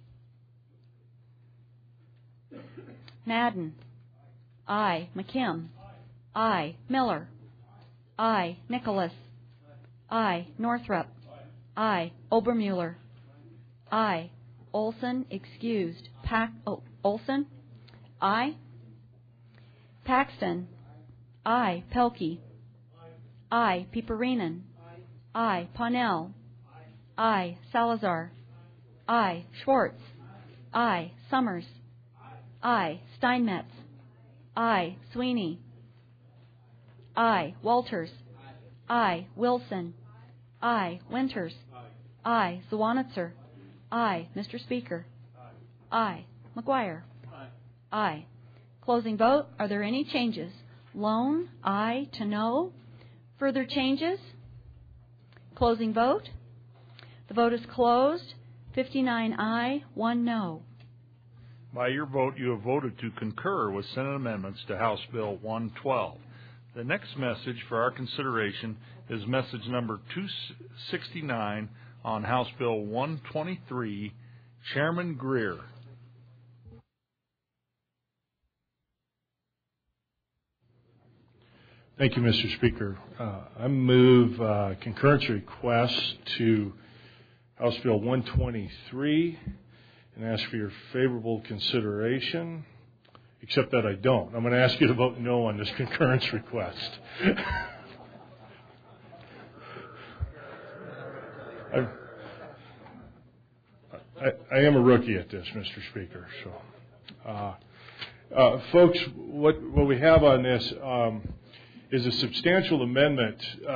Madden. Aye. McKim. Aye. Miller. Aye. Nicholas. Aye. Northrup. Aye. Obermuller. Aye. Olson. Excused. Olson. Aye. Paxton. Aye. Pelkey. Aye. Piperinen. Aye. Ponnell. Aye. Salazar. Aye. Schwartz. Aye. Summers. Aye. Steinmetz. Aye. Sweeney. Aye. Walters. Aye. Wilson. Aye. Winters. Aye. Zwanitzer. Aye. Mr. Speaker. Aye. McGuire. Aye. Closing vote. Are there any changes? Lone. Aye to no. Further changes? Closing vote. The vote is closed. 59 aye, 1 no. By your vote, you have voted to concur with Senate amendments to House Bill 112. The next message for our consideration is message number 269 on House Bill 123, Chairman Greer. Thank you, Mr. Speaker. I move concurrence request to House Bill 123 and ask for your favorable consideration, except that I don't. I'm going to ask you to vote no on this concurrence request. I am a rookie at this, Mr. Speaker. So, folks, what we have on this is a substantial amendment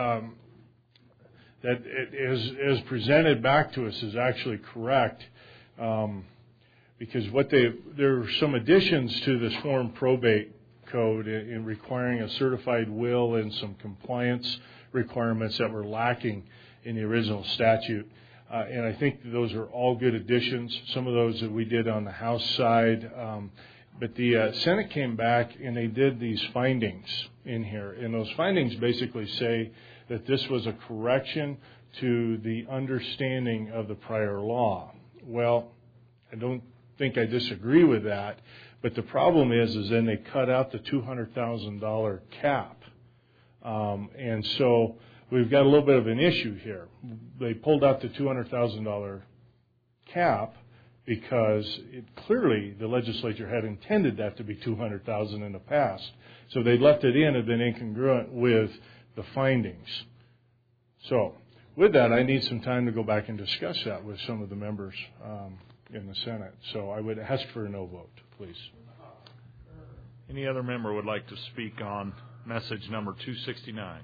that is presented back to us is actually correct, because there are some additions to this foreign probate code in requiring a certified will and some compliance requirements that were lacking in the original statute. And I think those are all good additions, some of those that we did on the House side. But the Senate came back and they did these findings in here. And those findings basically say that this was a correction to the understanding of the prior law. Well, I don't think I disagree with that. But the problem is then they cut out the $200,000 cap. And so we've got a little bit of an issue here. They pulled out the $200,000 cap because clearly the legislature had intended that to be $200,000 in the past. So they left it in and been incongruent with the findings. So with that, I need some time to go back and discuss that with some of the members in the Senate. So I would ask for a no vote, please. Any other member would like to speak on message number 269?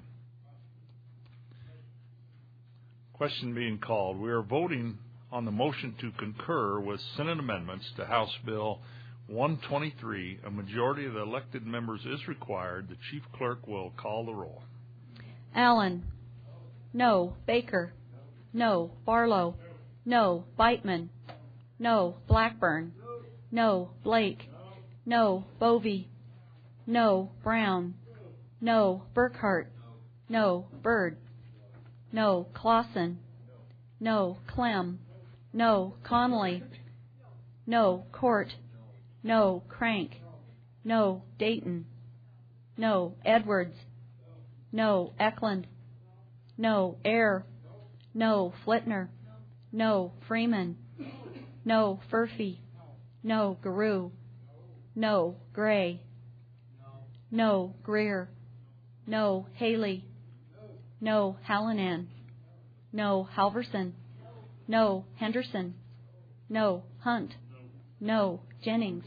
Question being called. We are voting on the motion to concur with Senate amendments to House Bill 123. A majority of the elected members is required. The Chief Clerk will call the roll. Allen. No. Baker. No. Barlow. No. Beitman. No. Blackburn. No. Blake. No. Bovee. No. Brown. No. Burkhart. No. Byrd. No. Clausen. No. Clem. No. Connolly. No. Court. No. Crank. No, Dayton. No, Edwards. No, Eklund. No, Ayer. No, Flitner. No, Freeman. No, Furphy. No, Garou. No, Gray. No, Greer. No, Haley. No, Hallinan. No, Halverson. No, Henderson. No, Hunt. No, Jennings.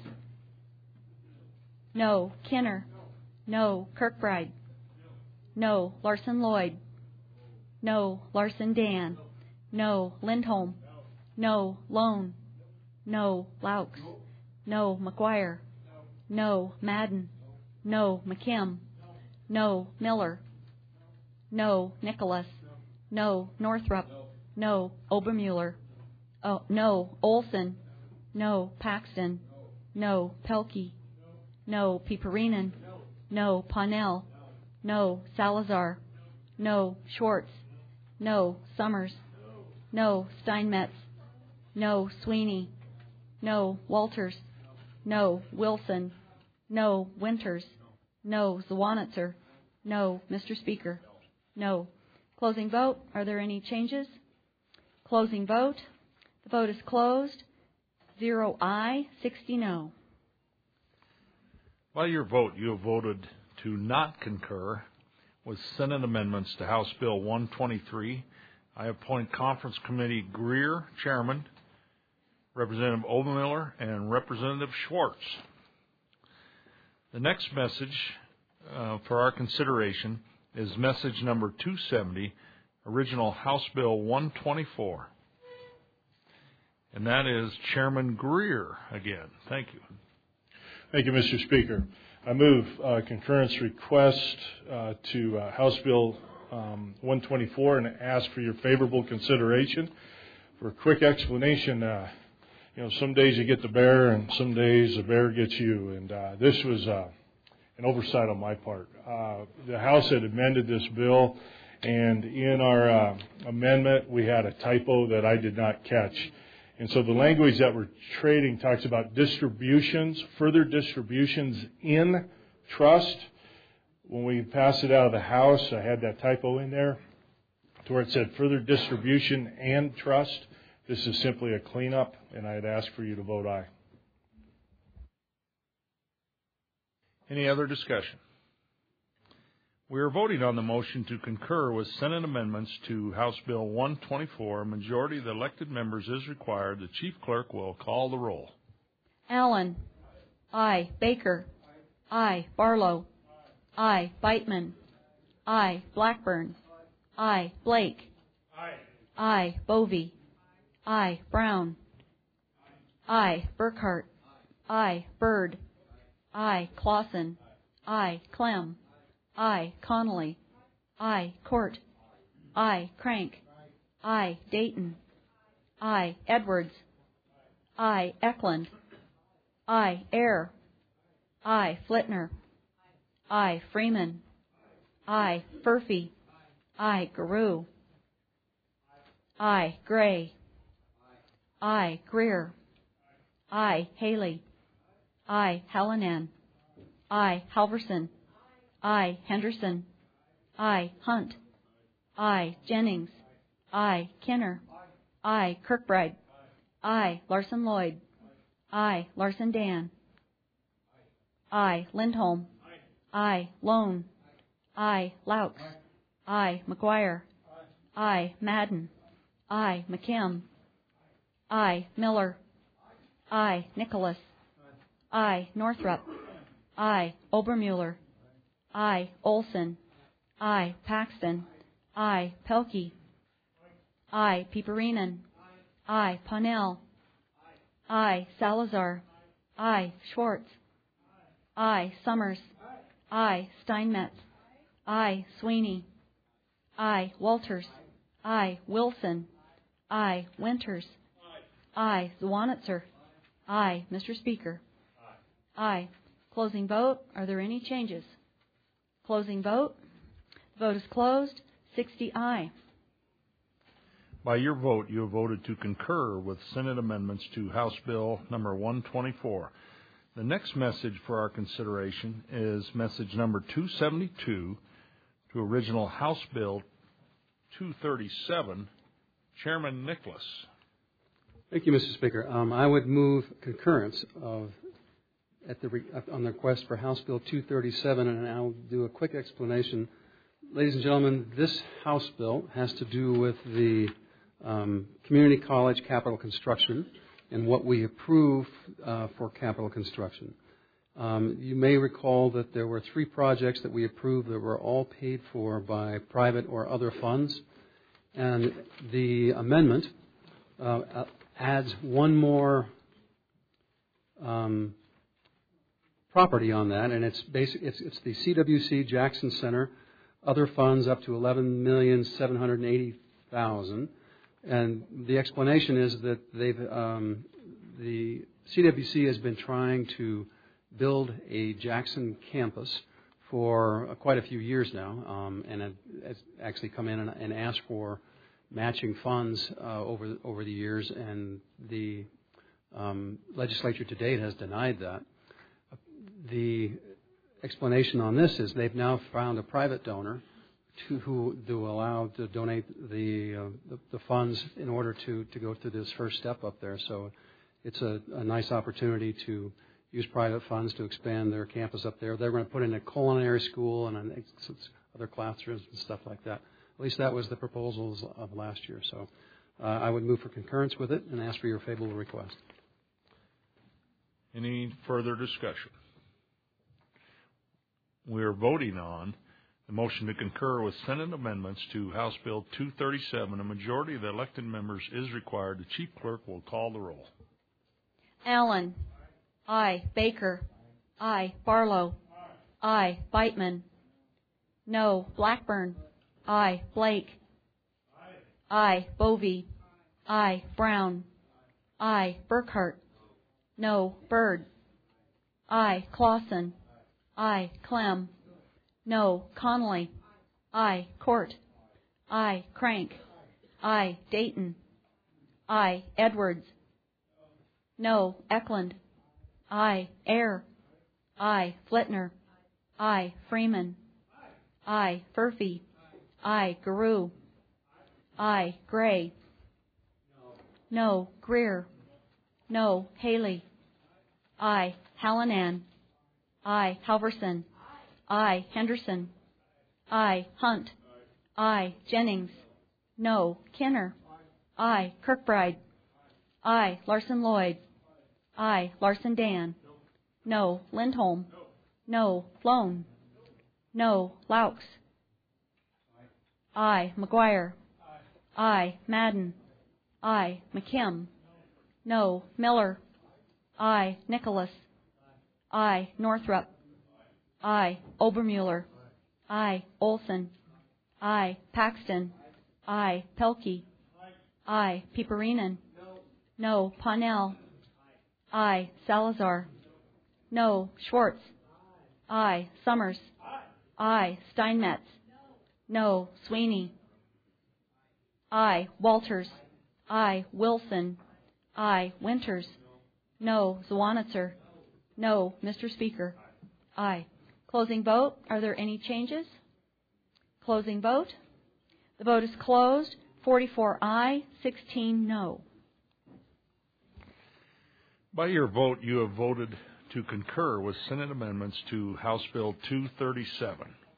No, Kinner. No, Kirkbride. No, Larson Lloyd. No, Larson Dan. No, Lindholm. No, Lone. No, Laux. No, McGuire. No, Madden. No, McKim. No, Miller. No, Nicholas. No, Northrup. No, Obermuller. No, Olson. No, Paxton. No, Pelkey. No, Piperinen. No, Ponnell. No, Salazar. No, Schwartz. No, Summers. No, Steinmetz. No, Sweeney. No, Walters. No, Wilson. No, Winters. No, Zwanitzer. No, Mr. Speaker. No. Closing vote. Are there any changes? Closing vote. The vote is closed. 0 aye, 60 no. By your vote, you have voted to not concur with Senate amendments to House Bill 123. I appoint Conference Committee Greer, Chairman, Representative Obermiller, and Representative Schwartz. The next message for our consideration is message number 270, original House Bill 124. And that is Chairman Greer again. Thank you. Thank you, Mr. Speaker. I move concurrence request to House Bill 124 and ask for your favorable consideration. For a quick explanation, some days you get the bear and some days the bear gets you. And this was an oversight on my part. The House had amended this bill, and in our amendment we had a typo that I did not catch. And so the language that we're trading talks about distributions, further distributions in trust. When we passed it out of the House, I had that typo in there to where it said further distribution and trust. This is simply a cleanup, and I'd ask for you to vote aye. Any other discussion? We are voting on the motion to concur with Senate amendments to House Bill 124. A majority of the elected members is required. The Chief Clerk will call the roll. Allen. Aye. Baker. Aye. Barlow. Aye. Beitman. Aye. Blackburn. Aye. Blake. Aye. Bovee. Aye. Brown. Aye. Burkhart. Aye. Byrd. Aye. Clausen. Aye. Clem. Aye. Connolly. Aye. Court. Aye. Crank. Aye. Dayton. Aye. Edwards. Aye. Eklund. Aye. Ayer. Aye. Flitner. Aye. Freeman. Aye. Furphy. Aye. Garou. Aye. Gray. Aye. Greer. Aye. Haley. Aye. Hallinan. Aye. Halverson. Aye. Henderson. Aye. Hunt. Aye. Jennings. Aye. Kinner. Aye. Kirkbride. Aye. Larson Lloyd. Aye. Larson Dan. Aye. Lindholm. Aye. Lone. Aye. Laux. Aye. McGuire. Aye. Madden. Aye. McKim. Aye. Miller. Aye. Nicholas. Aye. Northrup. Aye. Obermuller. Aye. Olson. Aye. Paxton. Aye. Pelkey. Aye. Piperinen. Aye. Ponnell. Aye. Salazar. Aye. Schwartz. Aye. Summers. Aye. Steinmetz. Aye. Sweeney. Aye. Walters. Aye. Wilson. Aye. Winters. Aye. Zwanitzer. Aye. Mr. Speaker. Aye. Closing vote. Are there any changes? Closing vote. The vote is closed. 60 aye. By your vote, you have voted to concur with Senate amendments to House Bill number 124. The next message for our consideration is message number 272 to original House Bill 237. Chairman Nicholas. Thank you, Mr. Speaker. I would move concurrence on the request for House Bill 237, and I'll do a quick explanation. Ladies and gentlemen, this House bill has to do with the community college capital construction and what we approve for capital construction. You may recall that there were 3 projects that we approved that were all paid for by private or other funds, and the amendment adds one more property on that, and it's the CWC Jackson Center, other funds up to $11,780,000. And the explanation is that the CWC has been trying to build a Jackson campus for quite a few years now, and has actually come in and asked for matching funds over the years, and the legislature to date has denied that. The explanation on this is they've now found a private donor who will allow to donate the funds in order to go through this first step up there. So it's a nice opportunity to use private funds to expand their campus up there. They're going to put in a culinary school and other classrooms and stuff like that. At least that was the proposals of last year. So I would move for concurrence with it and ask for your favorable request. Any further discussion? We are voting on the motion to concur with Senate amendments to House Bill 237. A majority of the elected members is required. The Chief Clerk will call the roll. Allen. Aye. Baker. Aye. Barlow. Aye. Beitman. No. Blackburn. Aye. Blake. Aye. Bovee. Aye. Brown. Aye. Burkhart. No. Byrd. Aye. Clausen. Aye. Clem. No. Connolly. Aye. Court. Aye. Crank. Aye. Dayton. Aye. Edwards. No. Eklund. Aye. Ayer. Aye. Flitner. Aye. Freeman. Aye. Furphy. Aye. Garou. Aye. Gray. No. Greer. No. Haley. Aye. Hallinan. Aye. Halverson. Aye. Henderson. Aye. Hunt. Aye. Jennings. No. Kinner. Aye. Kirkbride. Aye. Larson Lloyd. Aye. Larson Dan. No. Lindholm. No. Floan. No. Laux. Aye. McGuire. Aye. Madden. Aye. McKim. No. Miller. Aye. Nicholas. Aye. Northrup. Aye. Obermuller. Aye. Olson. Aye. Paxton. Aye. Pelkey. Aye. Pieperinen. No. Parnell. Aye. Salazar. No. Schwartz. Aye. Summers. Aye. Steinmetz. No. Sweeney. Aye. Walters. Aye. Wilson. Aye. Winters. No. Zwanitzer. No. Mr. Speaker. Aye. Closing vote. Are there any changes? Closing vote. The vote is closed. 44 aye, 16 no. By your vote, you have voted to concur with Senate amendments to House Bill 237.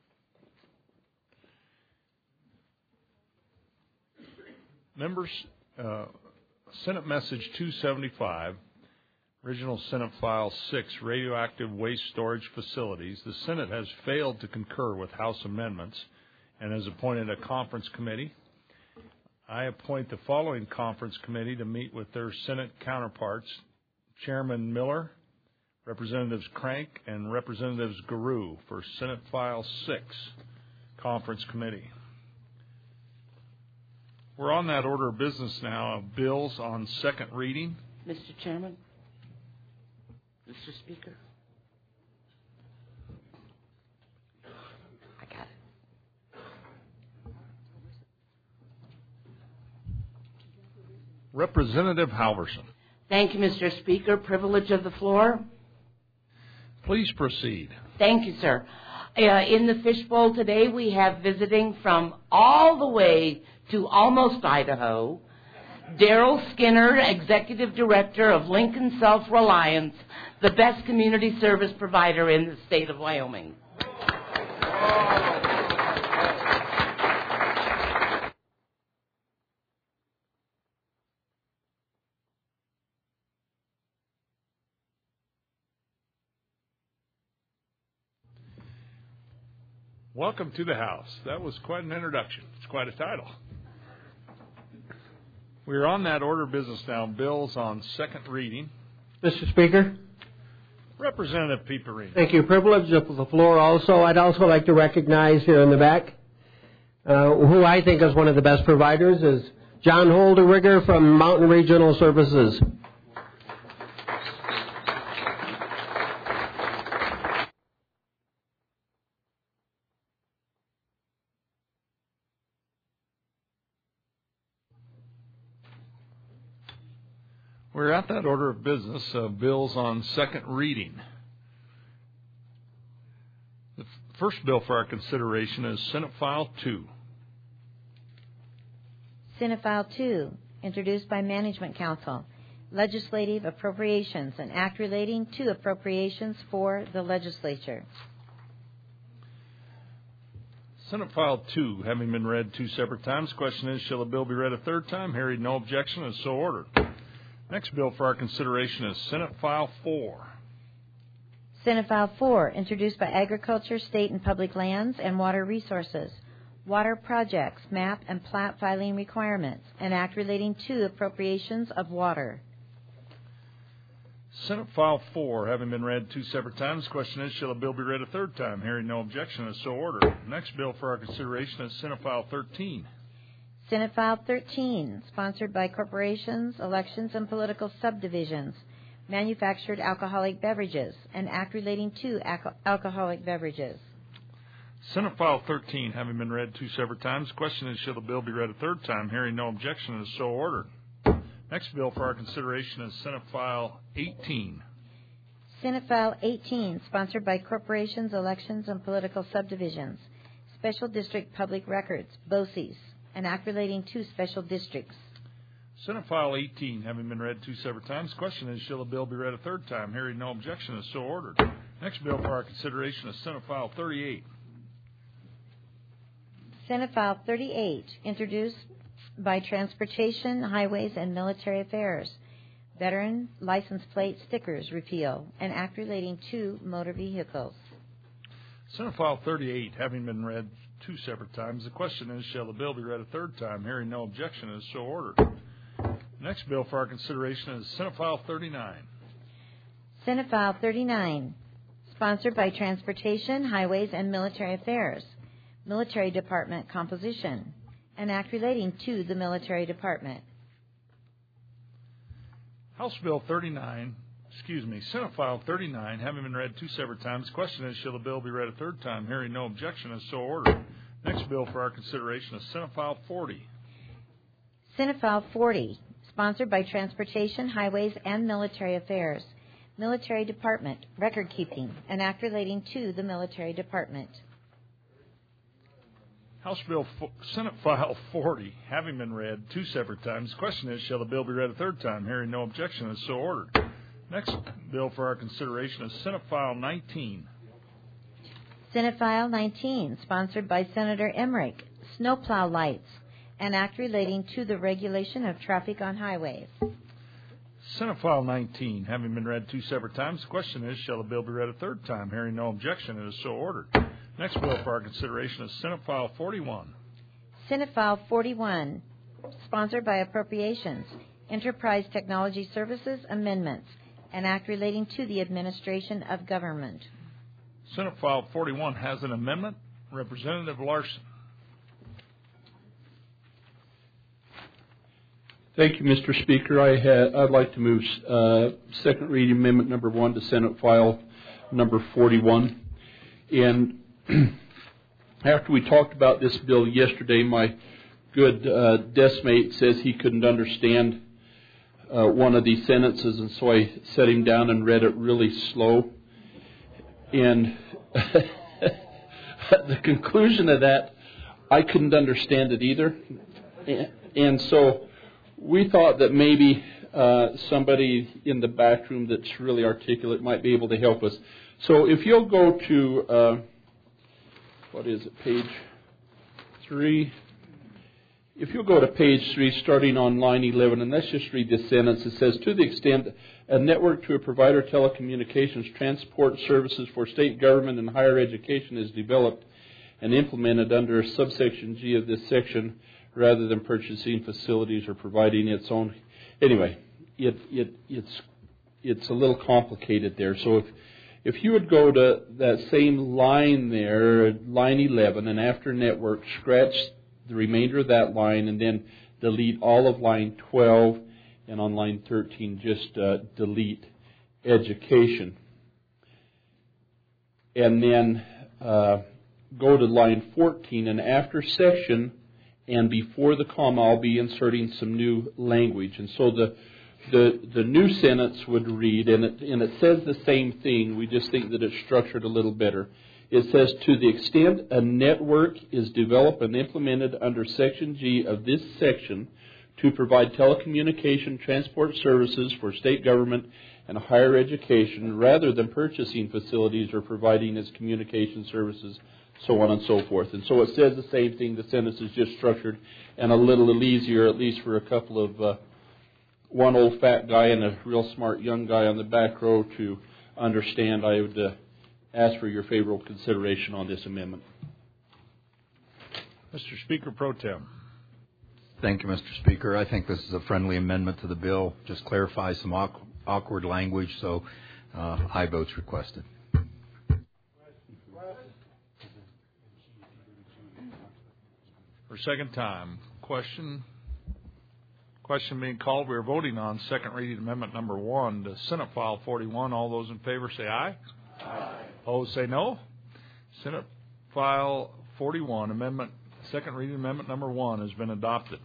Members, Senate Message 275, Original Senate File 6, Radioactive Waste Storage Facilities. The Senate has failed to concur with House amendments and has appointed a conference committee. I appoint the following conference committee to meet with their Senate counterparts: Chairman Miller, Representatives Crank, and Representatives Garou for Senate File 6, Conference Committee. We're on that order of business now of bills on second reading. Mr. Chairman, Mr. Speaker, I got it. Representative Halverson. Thank you, Mr. Speaker. Privilege of the floor. Please proceed. Thank you, sir. In the fishbowl today, we have visiting from all the way to almost Idaho, Daryl Skinner, Executive Director of Lincoln Self-Reliance, the best community service provider in the state of Wyoming. Welcome to the House. That was quite an introduction. It's quite a title. We're on that order of business now. Bills on second reading. Mr. Speaker. Representative Peperino. Thank you. Privilege of the floor also. I'd also like to recognize here in the back who I think is one of the best providers is John Holderrigger from Mountain Regional Services. We're at that order of business of bills on second reading. The first bill for our consideration is Senate File 2. Senate File 2, introduced by Management Council, Legislative Appropriations, an act relating to appropriations for the legislature. Senate File 2, having been read two separate times, question is, shall the bill be read a third time? Hearing no objection, is so ordered. Next bill for our consideration is Senate File 4. Senate File 4, introduced by Agriculture, State and Public Lands, and Water Resources. Water projects, map and plat filing requirements, an act relating to appropriations of water. Senate File 4, having been read two separate times, question is, shall the bill be read a third time? Hearing no objection, is so ordered. Next bill for our consideration is Senate File 13. Senate File 13, sponsored by corporations, elections, and political subdivisions, manufactured alcoholic beverages, an act relating to alcoholic beverages. Senate File 13, having been read two separate times, question is, shall the bill be read a third time? Hearing no objection, is so ordered. Next bill for our consideration is Senate File 18. Senate File 18, sponsored by corporations, elections, and political subdivisions, Special District Public Records, BOCES, an act relating to special districts. Senate File 18, having been read two separate times, question is, shall the bill be read a third time? Hearing no objection, is so ordered. Next bill for our consideration is Senate File 38. Senate File 38, introduced by Transportation, Highways, and Military Affairs, Veteran License Plate Stickers repeal, an act relating to motor vehicles. Senate File 38, having been read two separate times, the question is, shall the bill be read a third time? Hearing no objection, is so ordered. Next bill for our consideration is Senate File 39. Senate File 39, sponsored by Transportation, Highways, and Military Affairs, Military Department composition, an act relating to the Military Department. Senate File 39, having been read two separate times, question is, shall the bill be read a third time? Hearing no objection, is so ordered. Next bill for our consideration is Senate File 40. Senate File 40, sponsored by Transportation, Highways, and Military Affairs, Military Department, record keeping, an act relating to the Military Department. Senate File 40, having been read two separate times, question is, shall the bill be read a third time? Hearing no objection, is so ordered. Next bill for our consideration is Senate File 19. Senate File 19, sponsored by Senator Emmerich, snowplow lights, an act relating to the regulation of traffic on highways. Senate File 19, having been read two separate times, the question is, shall the bill be read a third time? Hearing no objection, it is so ordered. Next bill for our consideration is Senate File 41. Senate File 41, sponsored by Appropriations, Enterprise Technology Services Amendments, an act relating to the administration of government. Senate File 41 has an amendment. Representative Larson. Thank you, Mr. Speaker. I'd like to move second reading amendment number 1 to Senate File number 41. And after we talked about this bill yesterday, my good desk mate says he couldn't understand one of these sentences, and so I set him down and read it really slow. And the conclusion of that, I couldn't understand it either. And so we thought that maybe somebody in the back room that's really articulate might be able to help us. So if you'll go to, page 3. If you'll go to page 3, starting on line 11, and let's just read this sentence. It says, to the extent a network to a provider of telecommunications transport services for state government and higher education is developed and implemented under subsection G of this section, rather than purchasing facilities or providing its own. Anyway, it's a little complicated there. So if you would go to that same line there, line 11, and after network, scratch the remainder of that line, and then delete all of line 12, and on line 13, just delete education. And then go to line 14, and after section and before the comma, I'll be inserting some new language. And so the new sentence would read, and it says the same thing, we just think that it's structured a little better. It says, to the extent a network is developed and implemented under Section G of this section to provide telecommunication transport services for state government and higher education, rather than purchasing facilities or providing its communication services, so on and so forth. And so it says the same thing. The sentence is just structured and a little easier, at least for a couple of one old fat guy and a real smart young guy on the back row to understand. I would ask for your favorable consideration on this amendment. Mr. Speaker Pro Tem. Thank you, Mr. Speaker. I think this is a friendly amendment to the bill. Just clarifies some awkward language, so aye votes requested. For second time, question being called. We are voting on second reading amendment number 1 to Senate File 41. All those in favor say aye. Aye. Opposed say no. Senate File 41, second reading amendment number 1 has been adopted.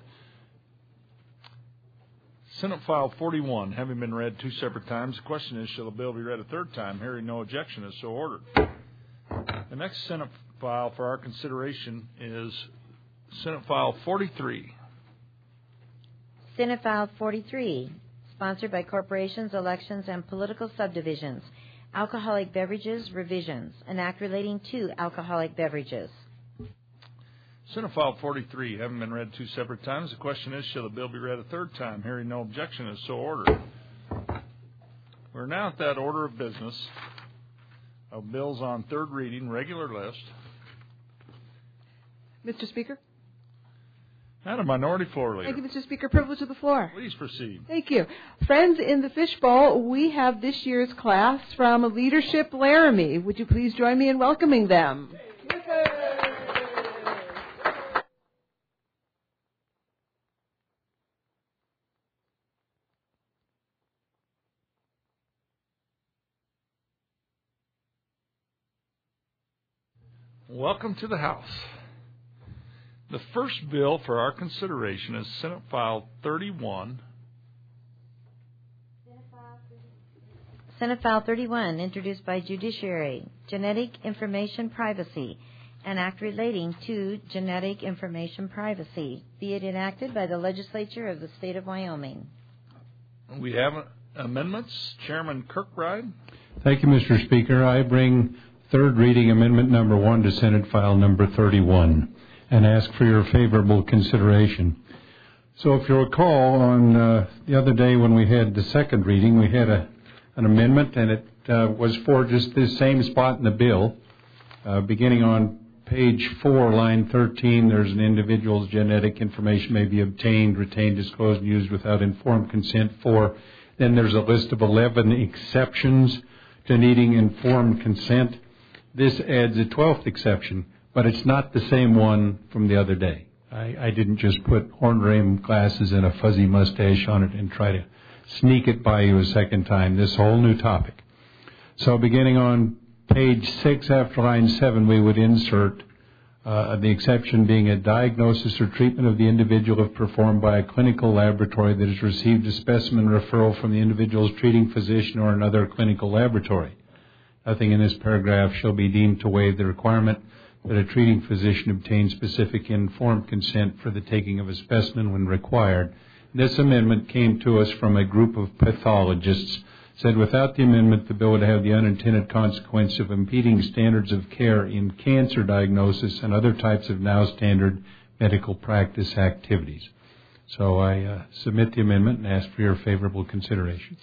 Senate File 41, having been read 2 separate times, the question is, shall the bill be read a third time? Hearing no objection, is so ordered. The next Senate file for our consideration is Senate File 43. Senate File 43, sponsored by Corporations, Elections, and Political Subdivisions. Alcoholic Beverages Revisions, an act relating to alcoholic beverages. Senate File 43, having been read 2 separate times, the question is, shall the bill be read a third time? Hearing no objection, is so ordered. We're now at that order of business of bills on third reading, regular list. Mr. Speaker? Madam Minority Floor Leader. Thank you, Mr. Speaker. Privilege of the floor. Please proceed. Thank you. Friends, in the Fishbowl, we have this year's class from Leadership Laramie. Would you please join me in welcoming them? Welcome to the House. The first bill for our consideration is Senate File 31. Senate File 31, introduced by Judiciary, Genetic Information Privacy, an act relating to genetic information privacy, be it enacted by the legislature of the state of Wyoming. We have amendments. Chairman Kirkbride. Thank you, Mr. Speaker. I bring third reading amendment number 1 to Senate File number 31. And ask for your favorable consideration. So if you recall, on the other day when we had the second reading, we had an amendment, and it was for just this same spot in the bill. Beginning on page 4, line 13, there's an individual's genetic information may be obtained, retained, disclosed, and used without informed consent for. Then there's a list of 11 exceptions to needing informed consent. This adds a 12th exception. But it's not the same one from the other day. I didn't just put horn-rimmed glasses and a fuzzy mustache on it and try to sneak it by you a second time. This whole new topic. So beginning on page 6 after line 7, we would insert the exception being a diagnosis or treatment of the individual if performed by a clinical laboratory that has received a specimen referral from the individual's treating physician or another clinical laboratory. Nothing in this paragraph shall be deemed to waive the requirement that a treating physician obtain specific informed consent for the taking of a specimen when required. This amendment came to us from a group of pathologists. Said without the amendment, the bill would have the unintended consequence of impeding standards of care in cancer diagnosis and other types of now standard medical practice activities. So I submit the amendment and ask for your favorable consideration.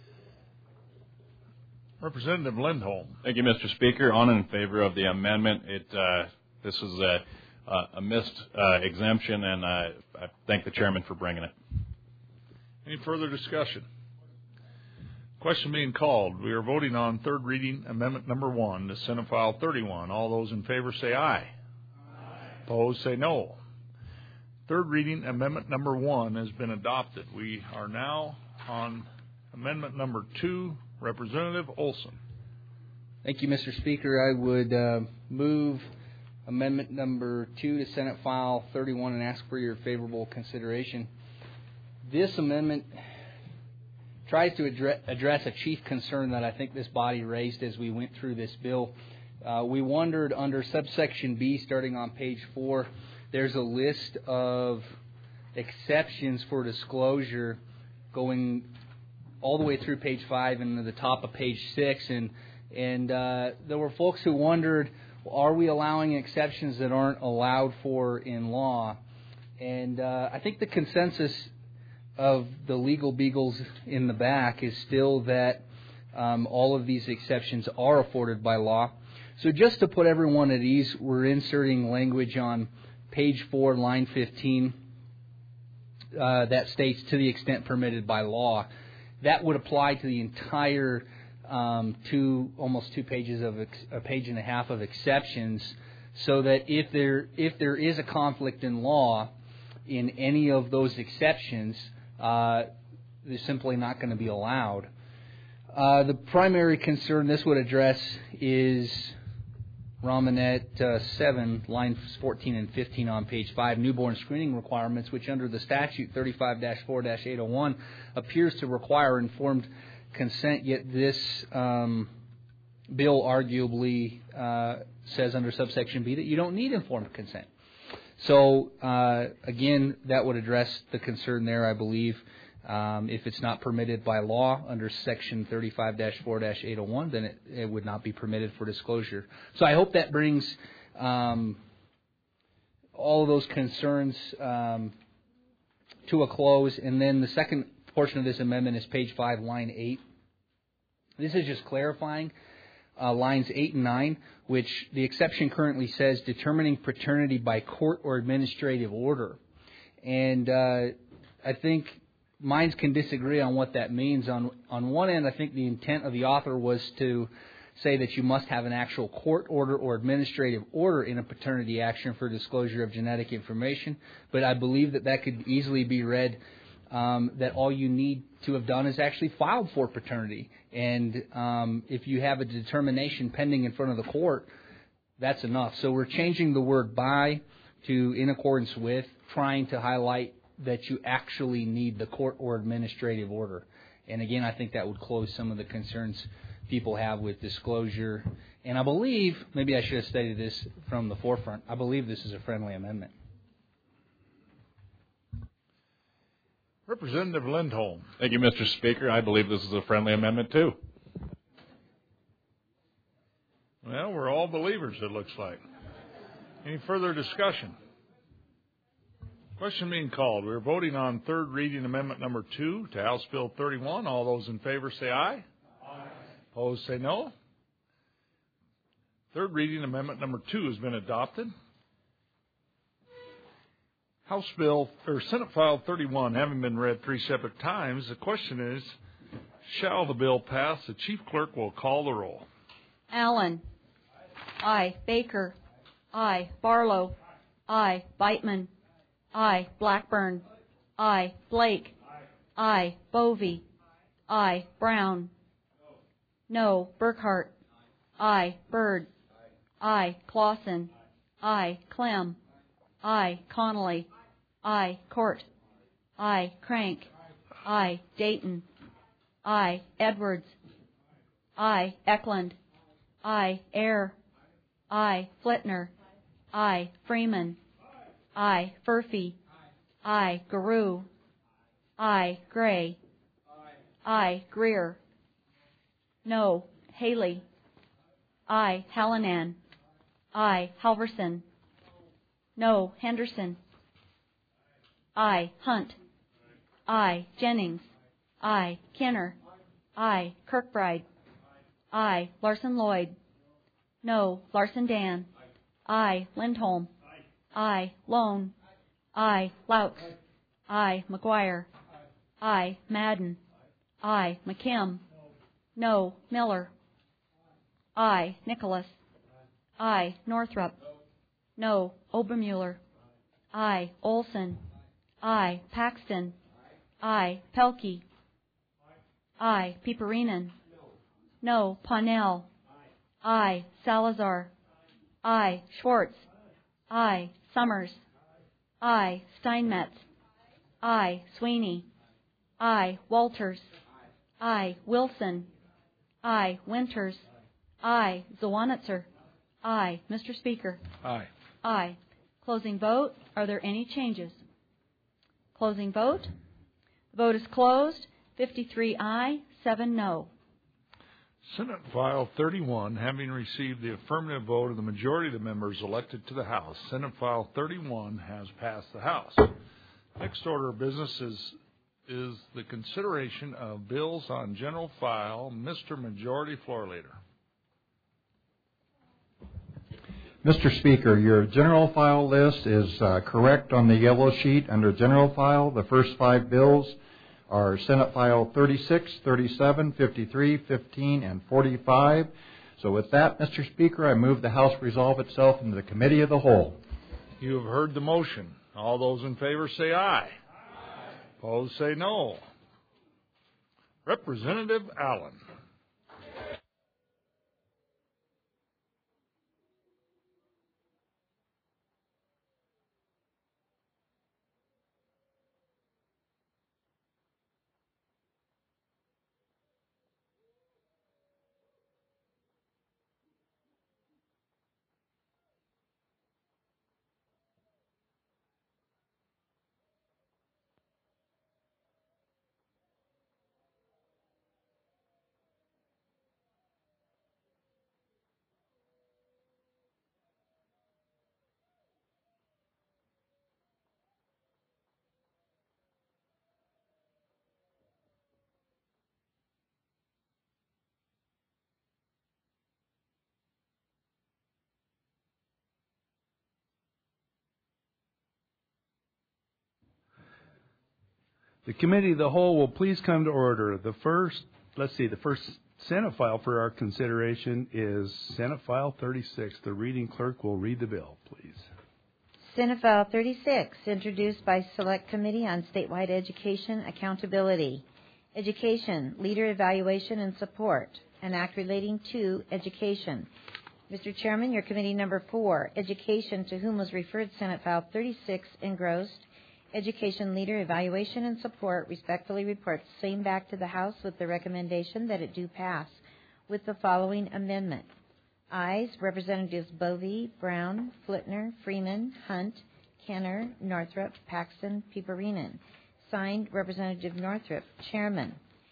Representative Lindholm. Thank you, Mr. Speaker. On and in favor of the amendment. This is a missed exemption, and I thank the chairman for bringing it. Any further discussion? Question being called. We are voting on third reading amendment number 1 to Senate File 31. All those in favor say aye. Opposed say no. Third reading amendment number 1 has been adopted. We are now on amendment number 2. Representative Olson. Thank you, Mr. Speaker. I would move amendment number 2 to Senate File 31 and ask for your favorable consideration. This amendment tries to address a chief concern that I think this body raised as we went through this bill. We wondered under subsection B, starting on page 4, there's a list of exceptions for disclosure going all the way through page 5 and to the top of page 6. And there were folks who wondered, are we allowing exceptions that aren't allowed for in law? And I think the consensus of the legal beagles in the back is still that all of these exceptions are afforded by law. So just to put everyone at ease, we're inserting language on page 4, line 15, that states, to the extent permitted by law. That would apply to the entire almost 2 pages of a page and a half of exceptions, so that if there is a conflict in law in any of those exceptions, they're simply not going to be allowed. The primary concern this would address is Romanet 7, lines 14 and 15 on page 5, newborn screening requirements, which under the statute 35-4-801 appears to require informed consent, yet this bill arguably says under subsection B that you don't need informed consent. So, again, that would address the concern there, I believe. If it's not permitted by law under Section 35-4-801, then it would not be permitted for disclosure. So I hope that brings all of those concerns to a close. And then the second portion of this amendment is page 5, line 8. This is just clarifying lines 8 and 9, which the exception currently says determining paternity by court or administrative order. And I think minds can disagree on what that means. On one end, I think the intent of the author was to say that you must have an actual court order or administrative order in a paternity action for disclosure of genetic information. But I believe that could easily be read that all you need to have done is actually filed for paternity. And if you have a determination pending in front of the court, that's enough. So we're changing the word by to in accordance with, trying to highlight that you actually need the court or administrative order. And again, I think that would close some of the concerns people have with disclosure. And I believe, maybe I should have stated this from the forefront, I believe this is a friendly amendment. Representative Lindholm. Thank you, Mr. Speaker. I believe this is a friendly amendment, too. Well, we're all believers, it looks like. Any further discussion? Question being called. We're voting on third reading amendment number 2 to House Bill 31. All those in favor say aye. Aye. Opposed say no. Third reading amendment number 2 has been adopted. House Bill or Senate File 31 having been read 3 separate times, the question is, shall the bill pass? The Chief Clerk will call the roll. Allen. Aye. Baker. Aye. Barlow. Aye. Beitman. Aye. Blackburn. Aye. Blake. Aye. Bovee. Aye. Brown. No. Burkhart. Aye. Byrd. Aye. Clausen. Aye. Clem. Aye. Connolly. Aye. Court. Aye. Crank. Aye. Dayton. Aye. Edwards. Aye. Eklund. I. Ayer. I. Flitner. I. Freeman. I. Furphy. I. Garou. I. Gray. I. Greer. No. Haley. I. Hallinan. I. Halverson. No. Henderson. I. Hunt. I. Jennings. I. Kenner. I. Kirkbride. I. Larson Lloyd. No. Larson Dan. I. Lindholm. I. Lone. I. Laux. I. McGuire. I. Madden. I. McKim. No. Miller. I. Nicholas. I. Northrup. No. Obermuller. I. Olson. I. Paxton. I. Pelkey. I. Piperinen. No. Parnell. I. Salazar. I. Schwartz. I. Summers. I. Steinmetz. I. Sweeney. I. Walters. I. Wilson. I. Winters. I. Zawanitzer. I. Mr. Speaker. Aye. Aye. Closing vote. Are there any changes? Closing vote. The vote is closed. 53 aye, 7 no. Senate File 31, having received the affirmative vote of the majority of the members elected to the House, Senate File 31 has passed the House. Next order of business is the consideration of bills on general file. Mr. Majority Floor Leader. Mr. Speaker, your general file list is correct on the yellow sheet under general file. The first 5 bills are Senate File 36, 37, 53, 15, and 45. So with that, Mr. Speaker, I move the House resolve itself into the Committee of the Whole. You have heard the motion. All those in favor say aye. Aye. Opposed say no. Representative Allen. The Committee of the Whole will please come to order. The first Senate file for our consideration is Senate File 36. The reading clerk will read the bill, please. Senate File 36, introduced by Select Committee on Statewide Education Accountability. Education, Leader Evaluation and Support, an act relating to education. Mr. Chairman, your committee number 4, Education, to whom was referred Senate File 36, engrossed. Education Leader Evaluation and Support respectfully reports same back to the House with the recommendation that it do pass with the following amendment. Ayes, Representatives Bovee, Brown, Flitner, Freeman, Hunt, Kenner, Northrup, Paxton, Piperinen. Signed, Representative Northrup, Chairman.